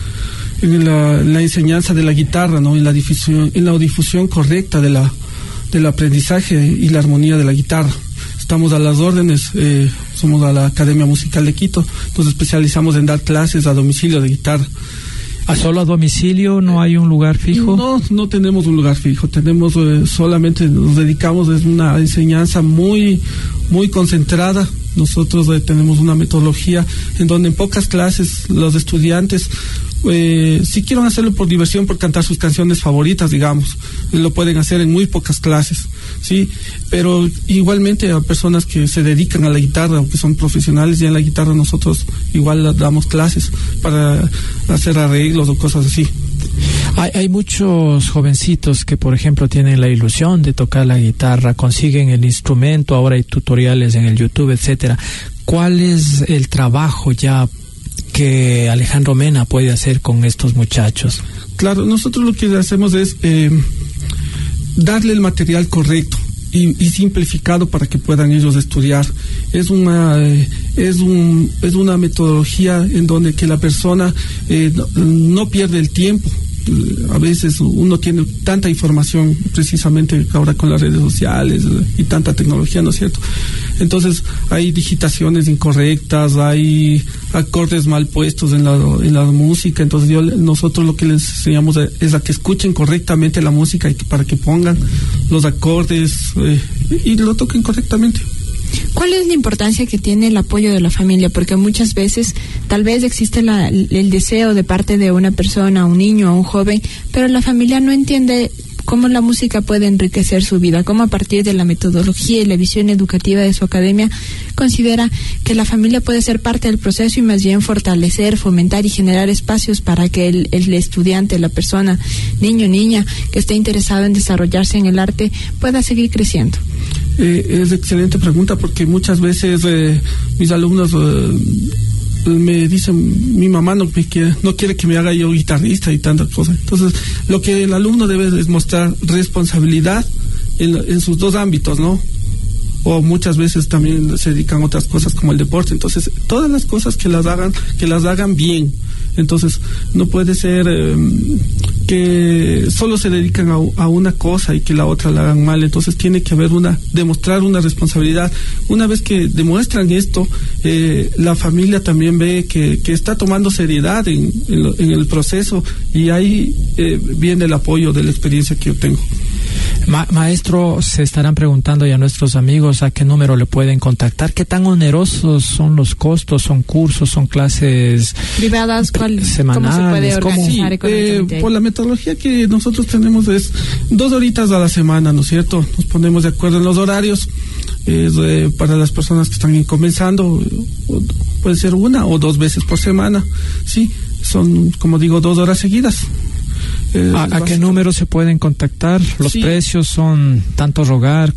en la, la enseñanza de la guitarra, ¿no? En la difusión, en la difusión correcta de la del aprendizaje y la armonía de la guitarra. Estamos a las órdenes, eh, somos a la Academia Musical de Quito, nos especializamos en dar clases a domicilio de guitarra. ¿A solo a domicilio? ¿No hay un lugar fijo? No, no tenemos un lugar fijo, tenemos eh, solamente nos dedicamos a una enseñanza muy, muy concentrada. Nosotros eh, tenemos una metodología en donde en pocas clases los estudiantes, eh, si quieren hacerlo por diversión, por cantar sus canciones favoritas, digamos, lo pueden hacer en muy pocas clases, ¿sí? Pero igualmente a personas que se dedican a la guitarra o que son profesionales ya en la guitarra, nosotros igual damos clases para hacer arreglos o cosas así. Hay, hay muchos jovencitos que, por ejemplo, tienen la ilusión de tocar la guitarra, consiguen el instrumento, ahora hay tutoriales en el YouTube, etcétera. ¿Cuál es el trabajo ya que Alejandro Mena puede hacer con estos muchachos? Claro, nosotros lo que hacemos es eh, darle el material correcto y, y simplificado para que puedan ellos estudiar. Es una eh, es un es una metodología en donde que la persona eh, no, no pierde el tiempo. A veces uno tiene tanta información, precisamente ahora con las redes sociales y tanta tecnología, ¿no es cierto? Entonces hay digitaciones incorrectas, hay acordes mal puestos en la, en la música. Entonces yo, nosotros lo que les enseñamos es a que escuchen correctamente la música y que, para que pongan los acordes eh, y lo toquen correctamente. ¿Cuál es la importancia que tiene el apoyo de la familia? Porque muchas veces tal vez existe la, el deseo de parte de una persona, un niño o un joven, pero la familia no entiende cómo la música puede enriquecer su vida, cómo a partir de la metodología y la visión educativa de su academia considera que la familia puede ser parte del proceso y más bien fortalecer, fomentar y generar espacios para que el, el estudiante, la persona, niño, niña, que esté interesado en desarrollarse en el arte, pueda seguir creciendo. Eh, es excelente pregunta porque muchas veces eh, mis alumnos eh, me dicen, mi mamá no, me quiere, no quiere que me haga yo guitarrista y tantas cosas. Entonces, lo que el alumno debe es mostrar responsabilidad en, en sus dos ámbitos, ¿no? O muchas veces también se dedican a otras cosas como el deporte. Entonces, todas las cosas que las hagan, que las hagan bien. Entonces, no puede ser eh, que solo se dedican a, a una cosa y que la otra la hagan mal. Entonces, tiene que haber una, demostrar una responsabilidad. Una vez que demuestran esto, eh, la familia también ve que, que está tomando seriedad en, en, lo, en el proceso y ahí eh, viene el apoyo de la experiencia que yo tengo. Ma- maestro, se estarán preguntando ya nuestros amigos a qué número le pueden contactar, qué tan onerosos son los costos, son cursos, son clases privadas, ¿cuál, semanales, ¿cómo se puede organizar sí, económicamente? Eh, por la metodología que nosotros tenemos es dos horitas a la semana, ¿no es cierto? Nos ponemos de acuerdo en los horarios. Es, eh, para las personas que están comenzando, puede ser una o dos veces por semana, sí, son, como digo, dos horas seguidas. Eh, ¿A, ¿A qué número se pueden contactar? ¿Los sí. precios son tanto rogar?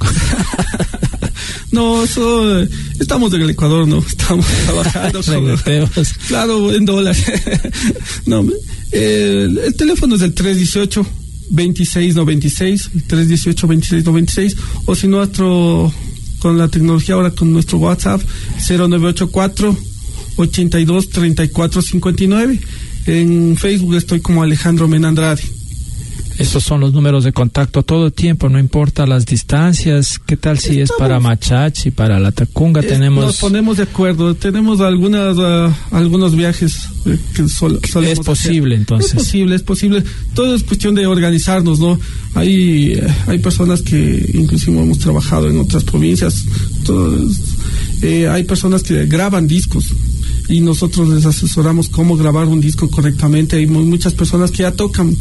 No, eso, eh, estamos en el Ecuador, no, estamos trabajando. Claro, en dólares. No, eh, el teléfono es el tres dieciocho, veintiséis noventa y seis, tres dieciocho, veintiséis noventa y seis, o si no, nuestro, con la tecnología ahora con nuestro WhatsApp, cero nueve ocho cuatro, ochenta y dos, treinta y cuatro cincuenta y nueve. En Facebook estoy como Alejandro Mena Andrade. Estos son los números de contacto todo el tiempo, no importa las distancias. ¿Qué tal si Estamos, es para Machachi, para la Tacunga? Es, tenemos nos ponemos de acuerdo. Tenemos algunas uh, algunos viajes eh, que sol, es posible hacer. Entonces. Es posible, es posible. Todo es cuestión de organizarnos, ¿no? Hay eh, hay personas que inclusive hemos trabajado en otras provincias. Todos, eh, hay personas que graban discos y nosotros les asesoramos cómo grabar un disco correctamente. Hay muchas personas que ya tocan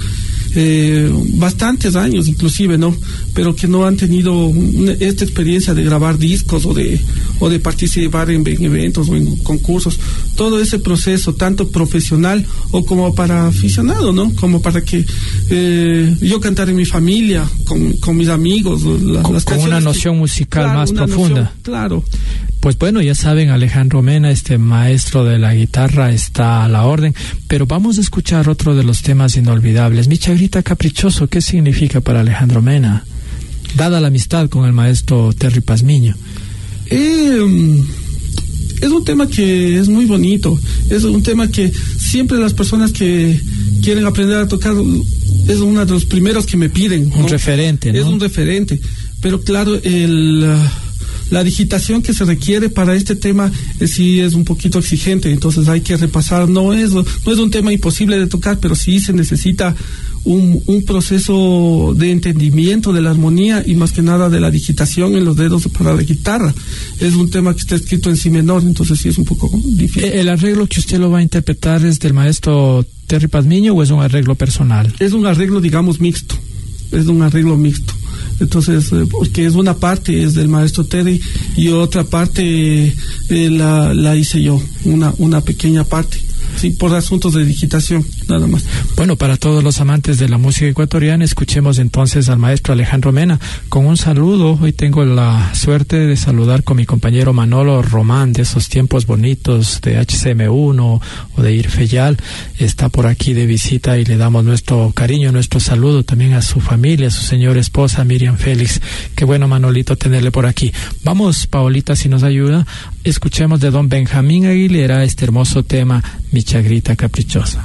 eh, bastantes años inclusive, ¿no? Pero que no han tenido una, esta experiencia de grabar discos o de o de participar en, en eventos o en concursos. Todo ese proceso, tanto profesional o como para aficionado, ¿no? Como para que eh, yo cantar en mi familia, con, con mis amigos. La, con las con una noción que, musical claro, más profunda. Noción, claro. Pues bueno, ya saben, Alejandro Mena, este maestro de la guitarra, está a la orden, pero vamos a escuchar otro de los temas inolvidables. Mi Chagrita Caprichoso, ¿qué significa para Alejandro Mena, dada la amistad con el maestro Terry Pazmiño? Eh, es un tema que es muy bonito, es un tema que siempre las personas que quieren aprender a tocar es uno de los primeros que me piden, ¿no? Un referente, ¿no? Es un referente, pero claro, el... la digitación que se requiere para este tema eh, sí es un poquito exigente, entonces hay que repasar. No es no es un tema imposible de tocar, pero sí se necesita un, un proceso de entendimiento de la armonía y más que nada de la digitación en los dedos para la guitarra. Es un tema que está escrito en si menor, entonces sí es un poco difícil. ¿El arreglo que usted lo va a interpretar es del maestro Terry Pazmiño o es un arreglo personal? Es un arreglo, digamos, mixto. Es un arreglo mixto. Entonces, eh, porque es una parte es del maestro Terry y otra parte eh, la, la hice yo, una, una pequeña parte, sí, por asuntos de digitación, nada más. Bueno, para todos los amantes de la música ecuatoriana, escuchemos entonces al maestro Alejandro Mena con un saludo. Hoy tengo la suerte de saludar con mi compañero Manolo Román, de esos tiempos bonitos de H C M uno o de Irfeyal. Está por aquí de visita y le damos nuestro cariño, nuestro saludo también a su familia, a su señora esposa Miriam Félix. Qué bueno, Manolito, tenerle por aquí. Vamos, Paolita, si nos ayuda, escuchemos de don Benjamín Aguilera este hermoso tema, Mi Chagrita Caprichosa.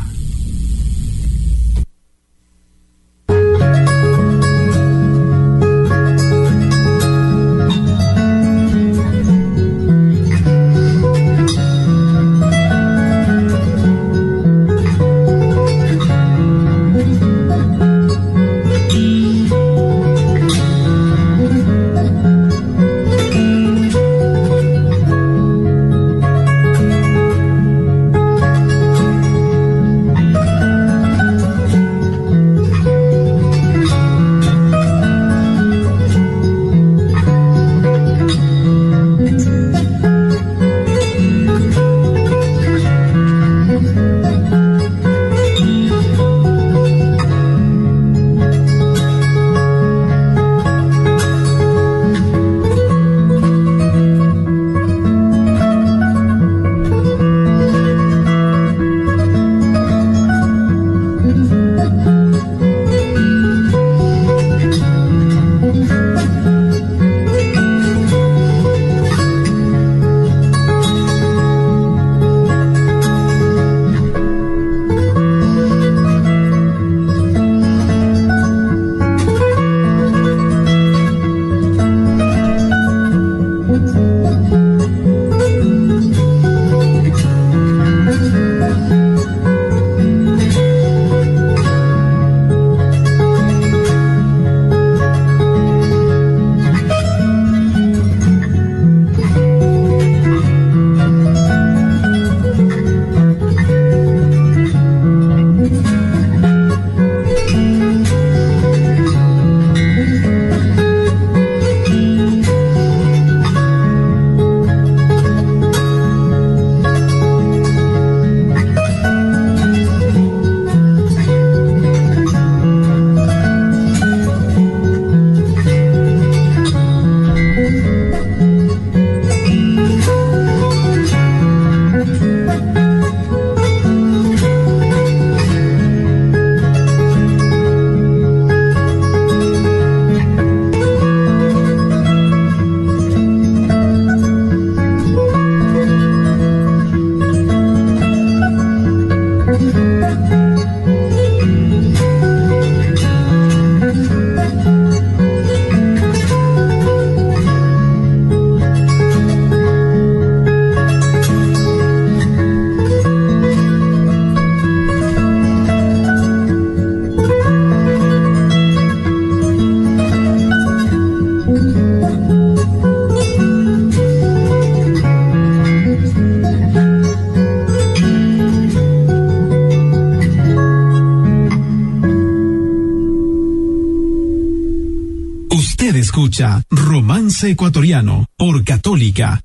Usted escucha Romance Ecuatoriano por Católica.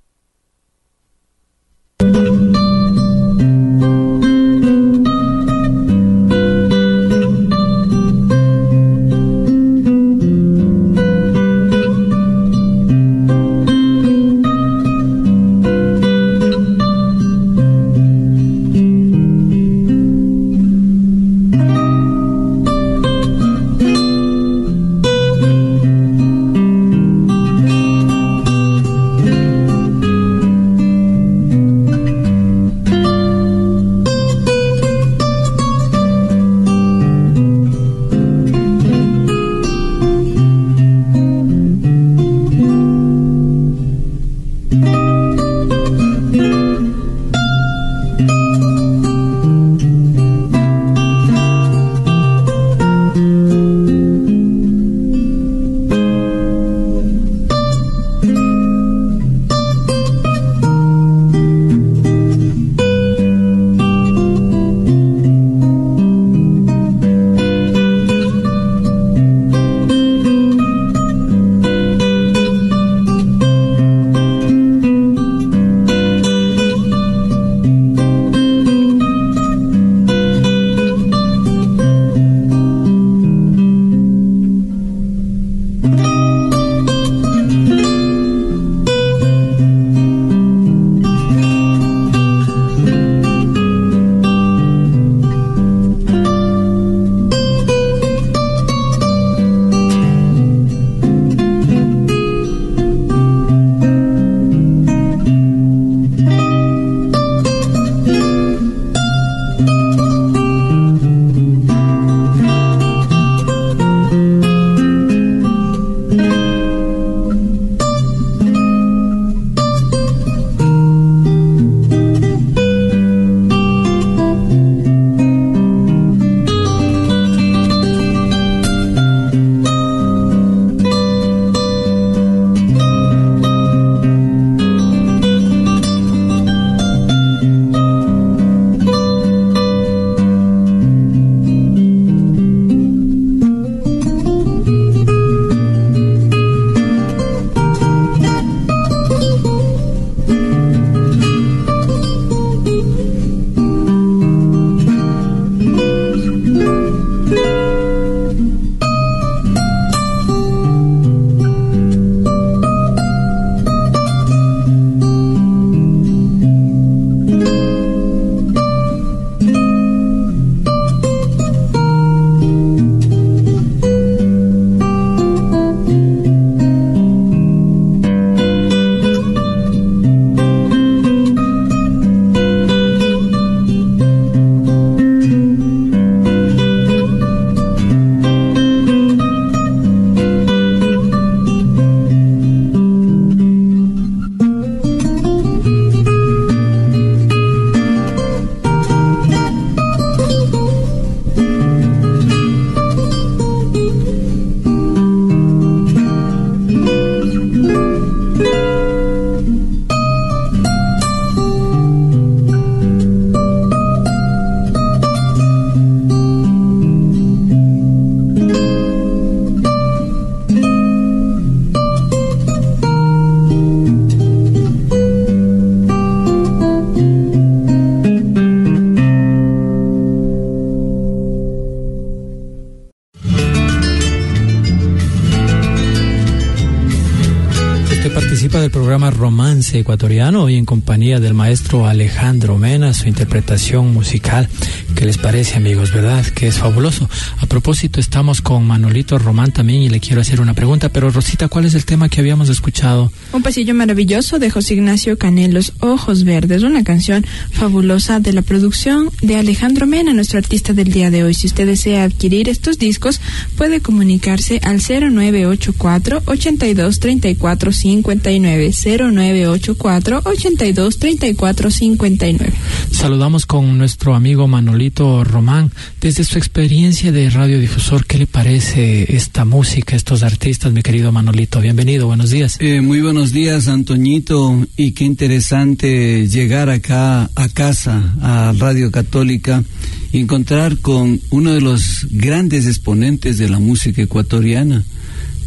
Participa del programa Romance Ecuatoriano, hoy en compañía del maestro Alejandro Mena, su interpretación musical. ¿Qué les parece, amigos? ¿Verdad? Que es fabuloso. A propósito, estamos con Manolito Román también y le quiero hacer una pregunta, pero Rosita, ¿cuál es el tema que habíamos escuchado? Un pasillo maravilloso de José Ignacio Canelos, Ojos Verdes, una canción fabulosa de la producción de Alejandro Mena, nuestro artista del día de hoy. Si usted desea adquirir estos discos, puede comunicarse al cero nueve ocho cuatro, ochenta y dos, treinta y cuatro, cincuenta y nueve, cero nueve ocho cuatro, ochenta y dos, treinta y cuatro, cincuenta y nueve. Saludamos con nuestro amigo Manolito Román. Desde su experiencia de radiodifusor, ¿qué le parece esta música, estos artistas, mi querido Manolito? Bienvenido, buenos días. Eh, muy buenos días, Antoñito, y qué interesante llegar acá a casa, a Radio Católica, y encontrar con uno de los grandes exponentes de la música ecuatoriana,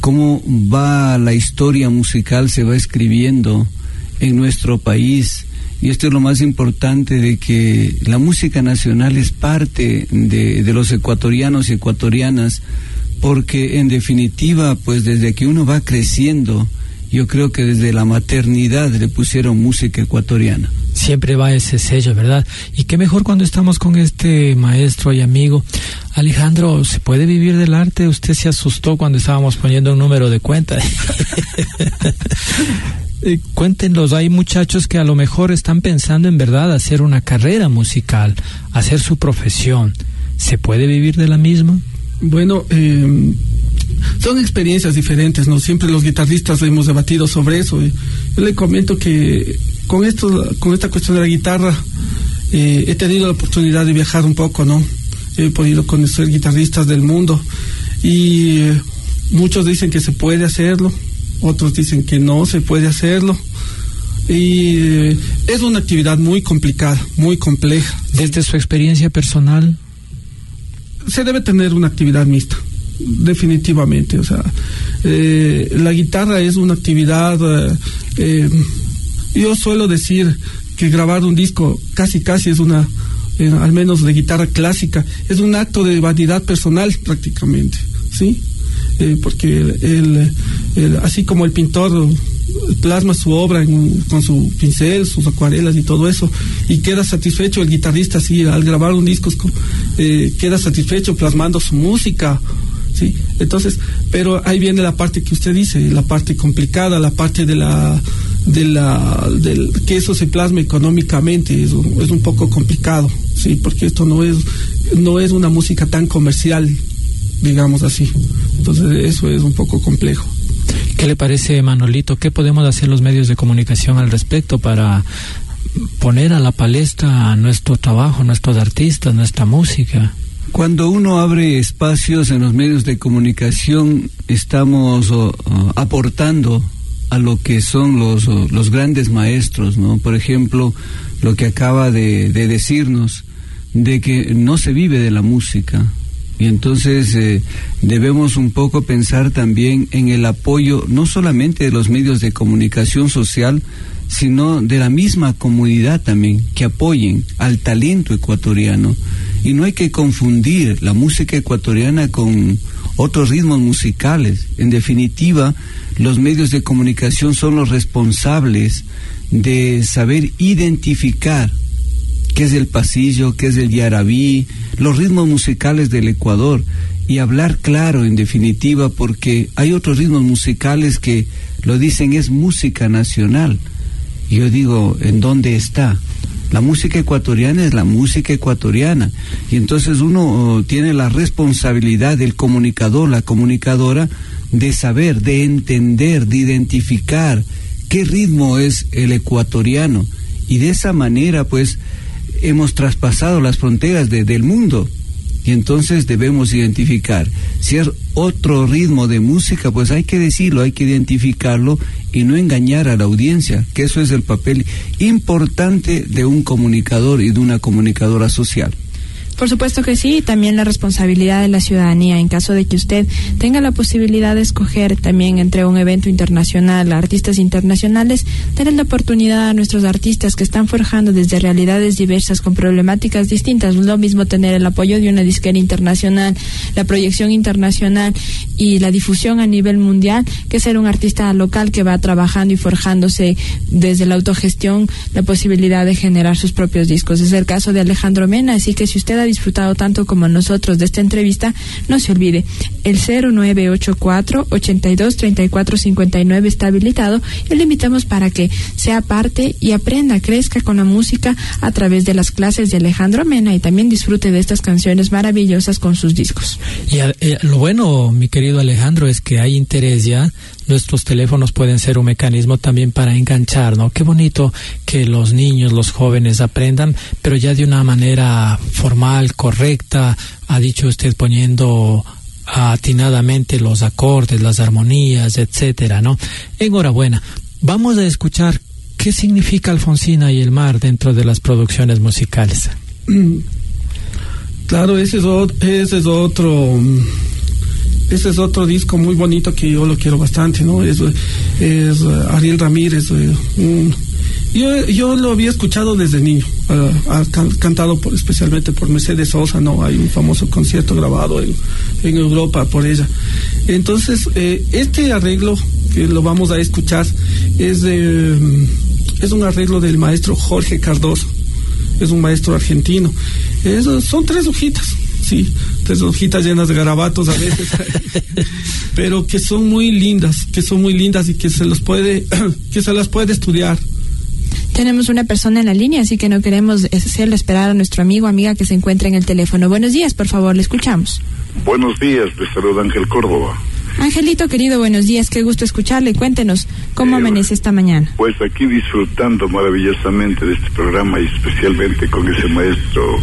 cómo va la historia musical, se va escribiendo en nuestro país. Y esto es lo más importante, de que la música nacional es parte de, de los ecuatorianos y ecuatorianas, porque en definitiva, pues desde que uno va creciendo, yo creo que desde la maternidad le pusieron música ecuatoriana. Siempre va ese sello, ¿verdad? Y qué mejor cuando estamos con este maestro y amigo. Alejandro, ¿se puede vivir del arte? Usted se asustó cuando estábamos poniendo un número de cuenta. Eh, cuéntenos, hay muchachos que a lo mejor están pensando en verdad hacer una carrera musical, hacer su profesión. ¿Se puede vivir de la misma? Bueno, eh, son experiencias diferentes, ¿no? Siempre los guitarristas hemos debatido sobre eso. Yo le comento que con esto, con esta cuestión de la guitarra, eh, he tenido la oportunidad de viajar un poco, ¿no? He podido conocer guitarristas del mundo y eh, muchos dicen que se puede hacerlo. Otros dicen que no se puede hacerlo. Y eh, es una actividad muy complicada, muy compleja. Desde su experiencia personal, se debe tener una actividad mixta, definitivamente. O sea, eh, la guitarra es una actividad, eh, eh, yo suelo decir que grabar un disco casi casi es una, eh, al menos de guitarra clásica, es un acto de vanidad personal prácticamente, ¿sí? Eh, porque el, el, el, así como el pintor plasma su obra en, con su pincel, sus acuarelas y todo eso, y queda satisfecho el guitarrista, así al grabar un disco eh, queda satisfecho plasmando su música, ¿sí? Entonces, pero ahí viene la parte que usted dice, la parte complicada, la parte de la de la del que eso se plasme económicamente, es un, es un poco complicado, sí, porque esto no es no es una música tan comercial, digamos así. Entonces eso es un poco complejo. ¿Qué le parece, Manolito? ¿Qué podemos hacer los medios de comunicación al respecto para poner a la palestra nuestro trabajo, nuestros artistas, nuestra música? Cuando uno abre espacios en los medios de comunicación, estamos uh, uh, aportando a lo que son los, uh, los grandes maestros, ¿no? Por ejemplo, lo que acaba de, de decirnos, de que no se vive de la música. Y entonces eh, debemos un poco pensar también en el apoyo, no solamente de los medios de comunicación social, sino de la misma comunidad también, que apoyen al talento ecuatoriano. Y no hay que confundir la música ecuatoriana con otros ritmos musicales. En definitiva, los medios de comunicación son los responsables de saber identificar qué es el pasillo, qué es el yarabí, los ritmos musicales del Ecuador, y hablar claro, en definitiva, porque hay otros ritmos musicales que lo dicen es música nacional. Y yo digo, ¿en dónde está? La música ecuatoriana es la música ecuatoriana, y entonces uno uh, tiene la responsabilidad del comunicador, la comunicadora, de saber, de entender, de identificar qué ritmo es el ecuatoriano, y de esa manera, pues, hemos traspasado las fronteras de, del mundo, y entonces debemos identificar. Si es otro ritmo de música, pues hay que decirlo, hay que identificarlo y no engañar a la audiencia, que eso es el papel importante de un comunicador y de una comunicadora social. Por supuesto que sí, también la responsabilidad de la ciudadanía en caso de que usted tenga la posibilidad de escoger también entre un evento internacional, artistas internacionales, tener la oportunidad a nuestros artistas que están forjando desde realidades diversas con problemáticas distintas. Lo mismo tener el apoyo de una disquera internacional, la proyección internacional y la difusión a nivel mundial, que ser un artista local que va trabajando y forjándose desde la autogestión la posibilidad de generar sus propios discos. Es el caso de Alejandro Mena, así que si usted ha disfrutado tanto como nosotros de esta entrevista, no se olvide, el cero nueve ocho cuatro, ochenta y dos, treinta y cuatro cincuenta y nueve está habilitado y le invitamos para que sea parte y aprenda, crezca con la música a través de las clases de Alejandro Mena y también disfrute de estas canciones maravillosas con sus discos. Y eh, lo bueno, mi querido Alejandro, es que hay interés ya. Nuestros teléfonos pueden ser un mecanismo también para enganchar, ¿no? Qué bonito que los niños, los jóvenes aprendan, pero ya de una manera formal, correcta, ha dicho usted, poniendo atinadamente los acordes, las armonías, etcétera, ¿no? Enhorabuena. Vamos a escuchar qué significa Alfonsina y el mar dentro de las producciones musicales. Claro, ese es otro, ese es otro ese es otro disco muy bonito que yo lo quiero bastante, ¿no? Es, es uh, Ariel Ramírez. Uh, un, yo, yo lo había escuchado desde niño, uh, ha can, cantado por, especialmente por Mercedes Sosa, ¿no? Hay un famoso concierto grabado en, en Europa por ella. Entonces, eh, este arreglo que lo vamos a escuchar es, de, es un arreglo del maestro Jorge Cardoso, es un maestro argentino. Es, son tres hojitas. Sí, tres hojitas llenas de garabatos a veces, pero que son muy lindas, que son muy lindas y que se los puede, que se las puede estudiar. Tenemos una persona en la línea, así que no queremos hacerle esperar a nuestro amigo o amiga que se encuentra en el teléfono. Buenos días, por favor, le escuchamos. Buenos días, les saluda Ángel Córdoba. Angelito, querido, buenos días, qué gusto escucharle. Cuéntenos, ¿cómo eh, amanece esta mañana? Pues aquí disfrutando maravillosamente de este programa y especialmente con ese maestro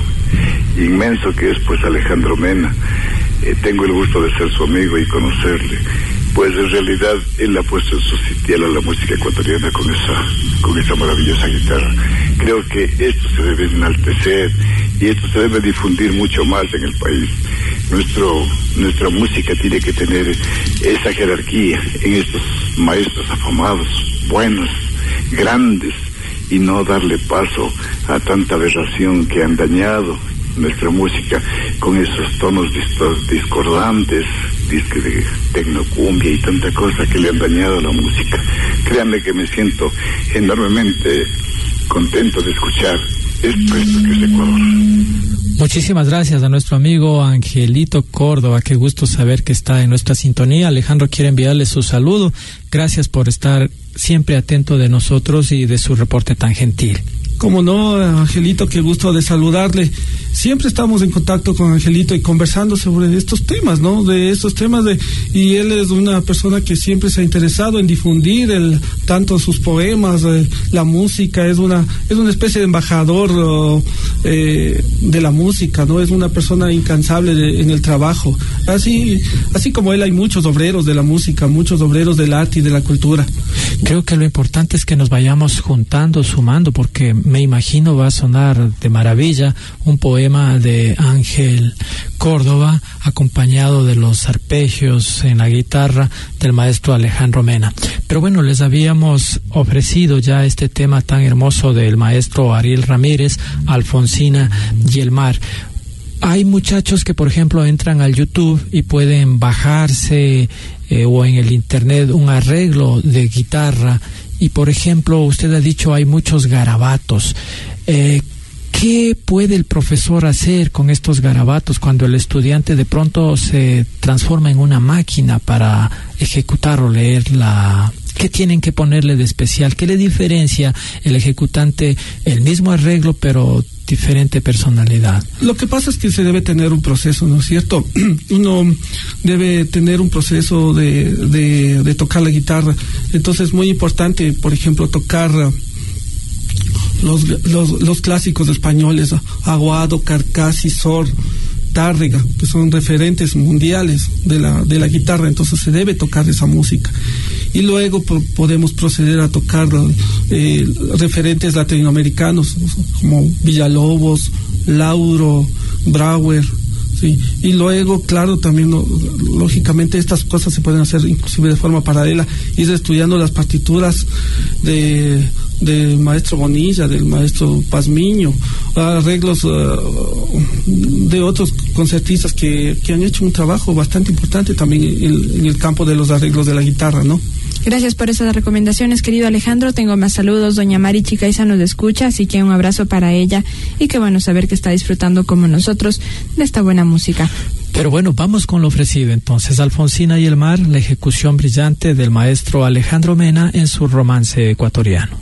inmenso que es pues Alejandro Mena. Eh, tengo el gusto de ser su amigo y conocerle. Pues en realidad él ha puesto en su sitial a la música ecuatoriana con esa, con esa maravillosa guitarra. Creo que esto se debe enaltecer y esto se debe difundir mucho más en el país. Nuestro, nuestra música tiene que tener esa jerarquía en estos maestros afamados, buenos, grandes, y no darle paso a tanta aberración que han dañado nuestra música con esos tonos discordantes, disque de tecnocumbia y tanta cosa que le han dañado a la música. Créanme que me siento enormemente contento de escuchar esto, esto que es Ecuador. Muchísimas gracias a nuestro amigo Angelito Córdoba. Qué gusto saber que está en nuestra sintonía. Alejandro quiere enviarle su saludo. Gracias por estar siempre atento de nosotros y de su reporte tan gentil. Como no, Angelito, qué gusto de saludarle. Siempre estamos en contacto con Angelito y conversando sobre estos temas, ¿no? De estos temas de, y él es una persona que siempre se ha interesado en difundir el, tanto sus poemas, eh, la música, es una, es una especie de embajador oh, eh, de la música, ¿no? Es una persona incansable de, en el trabajo. Así, así como él hay muchos obreros de la música, muchos obreros del arte y de la cultura. Creo que lo importante es que nos vayamos juntando, sumando, porque me imagino va a sonar de maravilla un poema de Ángel Córdoba acompañado de los arpegios en la guitarra del maestro Alejandro Mena. Pero bueno, les habíamos ofrecido ya este tema tan hermoso del maestro Ariel Ramírez, Alfonsina y el mar. Hay muchachos que, por ejemplo, entran al YouTube y pueden bajarse eh, o en el internet un arreglo de guitarra y, por ejemplo, usted ha dicho hay muchos garabatos. Eh, ¿Qué puede el profesor hacer con estos garabatos cuando el estudiante de pronto se transforma en una máquina para ejecutar o leer la... ¿Qué tienen que ponerle de especial? ¿Qué le diferencia el ejecutante, el mismo arreglo, pero diferente personalidad? Lo que pasa es que se debe tener un proceso, ¿no es cierto? Uno debe tener un proceso de, de, de tocar la guitarra. Entonces es muy importante, por ejemplo, tocar los, los, los clásicos españoles, Aguado, Carcassi, Sor, Tárrega, que son referentes mundiales de la, de la guitarra. Entonces se debe tocar esa música. Y luego po- podemos proceder a tocar eh, referentes latinoamericanos como Villalobos, Lauro, Brauer, ¿sí? Y luego, claro, también no, lógicamente estas cosas se pueden hacer inclusive de forma paralela, ir estudiando las partituras de del maestro Bonilla, del maestro Pazmiño, arreglos uh, de otros concertistas que, que han hecho un trabajo bastante importante también en, en el campo de los arreglos de la guitarra, ¿no? Gracias por esas recomendaciones, querido Alejandro. Tengo más saludos. Doña Mari Chicaiza nos escucha, así que un abrazo para ella y qué bueno saber que está disfrutando como nosotros de esta buena música. Pero bueno, vamos con lo ofrecido entonces. Alfonsina y el mar, la ejecución brillante del maestro Alejandro Mena en su romance ecuatoriano.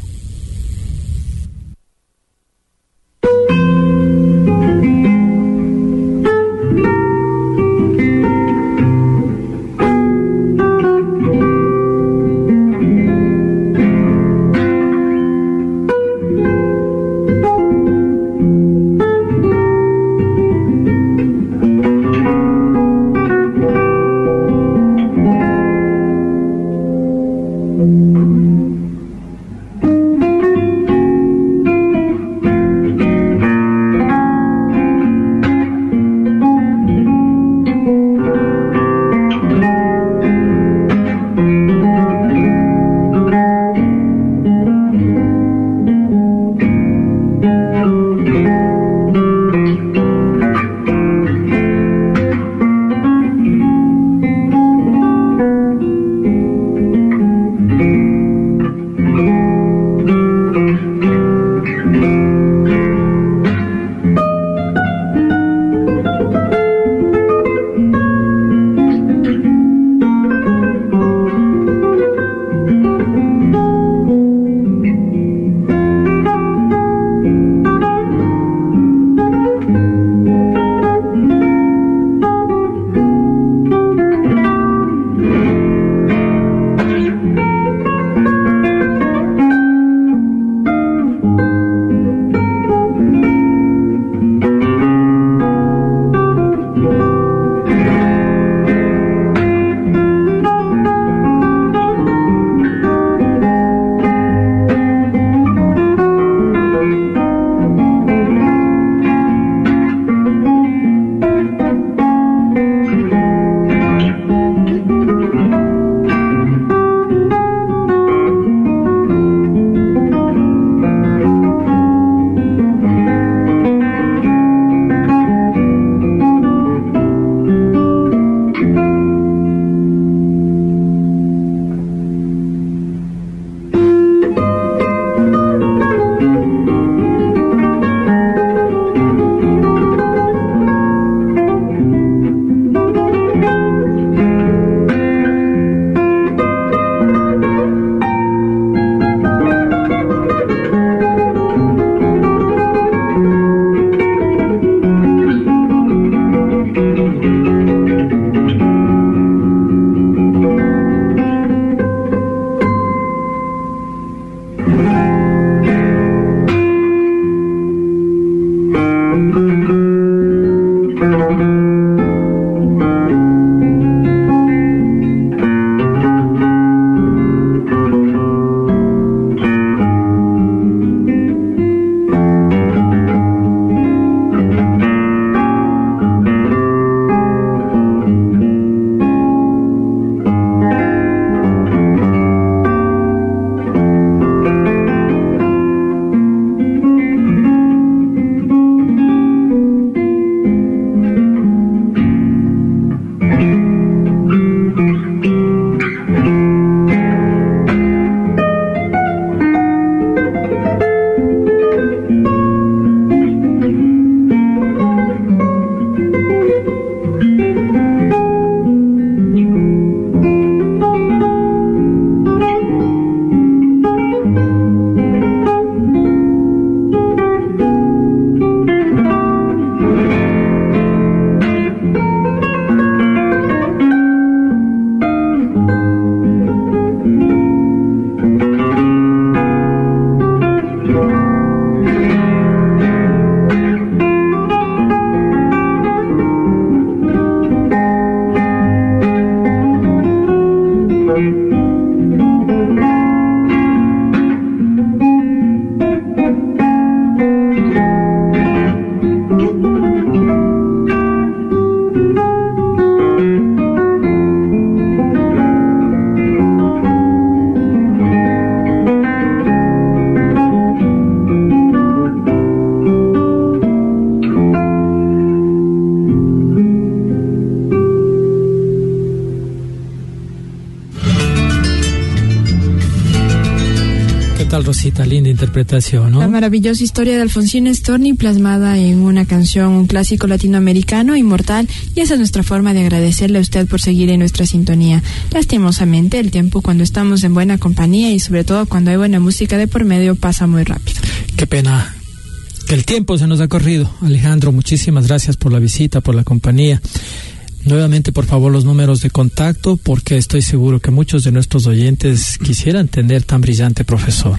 tal, Rosita? Linda interpretación, ¿no? La maravillosa historia de Alfonsina Storni plasmada en una canción, un clásico latinoamericano inmortal, y esa es nuestra forma de agradecerle a usted por seguir en nuestra sintonía. Lastimosamente, el tiempo cuando estamos en buena compañía y sobre todo cuando hay buena música de por medio pasa muy rápido. Qué pena que el tiempo se nos ha corrido. Alejandro, muchísimas gracias por la visita, por la compañía. Nuevamente, por favor, los números de contacto, porque estoy seguro que muchos de nuestros oyentes quisieran tener tan brillante profesor.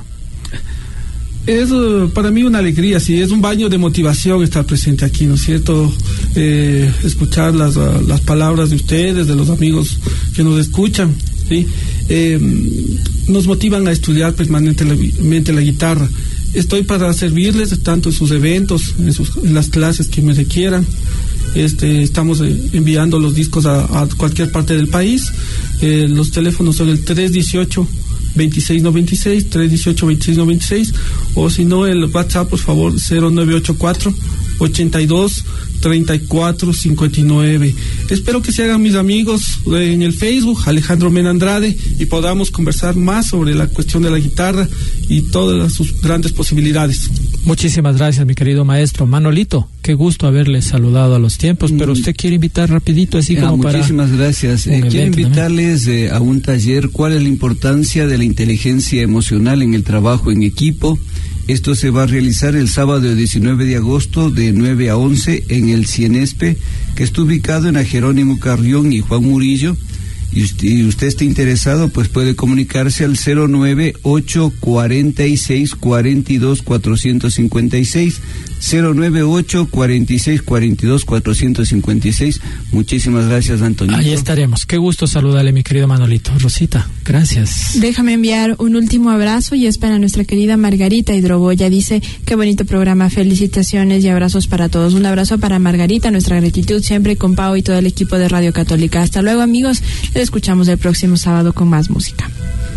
Es uh, para mí una alegría, sí, es un baño de motivación estar presente aquí, ¿no es cierto? Eh, escuchar las, uh, las palabras de ustedes, de los amigos que nos escuchan, ¿sí? Eh, nos motivan a estudiar permanentemente la guitarra. Estoy para servirles tanto en sus eventos, en, sus, en las clases que me requieran. Este, estamos eh, enviando los discos a, a cualquier parte del país. Eh, los teléfonos son el tres dieciocho, veintiséis noventa y seis, tres dieciocho, veintiséis noventa y seis, o si no el WhatsApp, por favor, cero nueve ocho cuatro, ochenta y dos, treinta y cuatro, cincuenta y nueve. Espero que se hagan mis amigos en el Facebook, Alejandro Mena Andrade, y podamos conversar más sobre la cuestión de la guitarra y todas sus grandes posibilidades. Muchísimas gracias, mi querido maestro. Manolito, qué gusto haberle saludado a los tiempos, pero usted quiere invitar rapidito, así como ah, para... Muchísimas gracias. Eh, quiero invitarles eh, a un taller, ¿cuál es la importancia de la inteligencia emocional en el trabajo en equipo? Esto se va a realizar el sábado diecinueve de agosto de nueve a once en el Cienespe, que está ubicado en a Jerónimo Carrión y Juan Murillo. Y usted, y usted está interesado, pues puede comunicarse al cero nueve ocho, cuarenta y seis, cuarenta y dos, cuatrocientos cincuenta y seis, cero nueve ocho, cuarenta y seis, cuarenta y dos, cuatrocientos cincuenta y seis. Muchísimas gracias, Antonio. Ahí estaremos. Qué gusto saludarle, mi querido Manolito. Rosita, gracias. Déjame enviar un último abrazo y es para nuestra querida Margarita Hidroboya. Dice, qué bonito programa, felicitaciones y abrazos para todos. Un abrazo para Margarita, nuestra gratitud siempre con Pau y todo el equipo de Radio Católica. Hasta luego, amigos. Les escuchamos el próximo sábado con más música.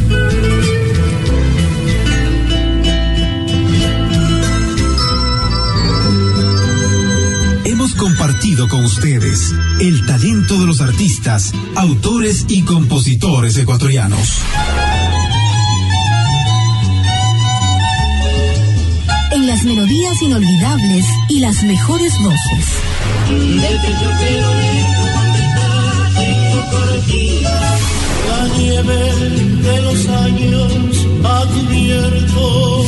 Hemos compartido con ustedes el talento de los artistas, autores y compositores ecuatorianos. En las melodías inolvidables y las mejores voces. La nieve de los años ha cubierto.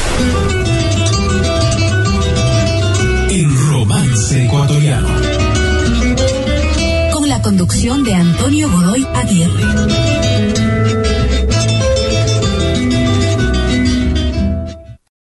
En Romance Ecuatoriano. Con la conducción de Antonio Godoy Aguirre.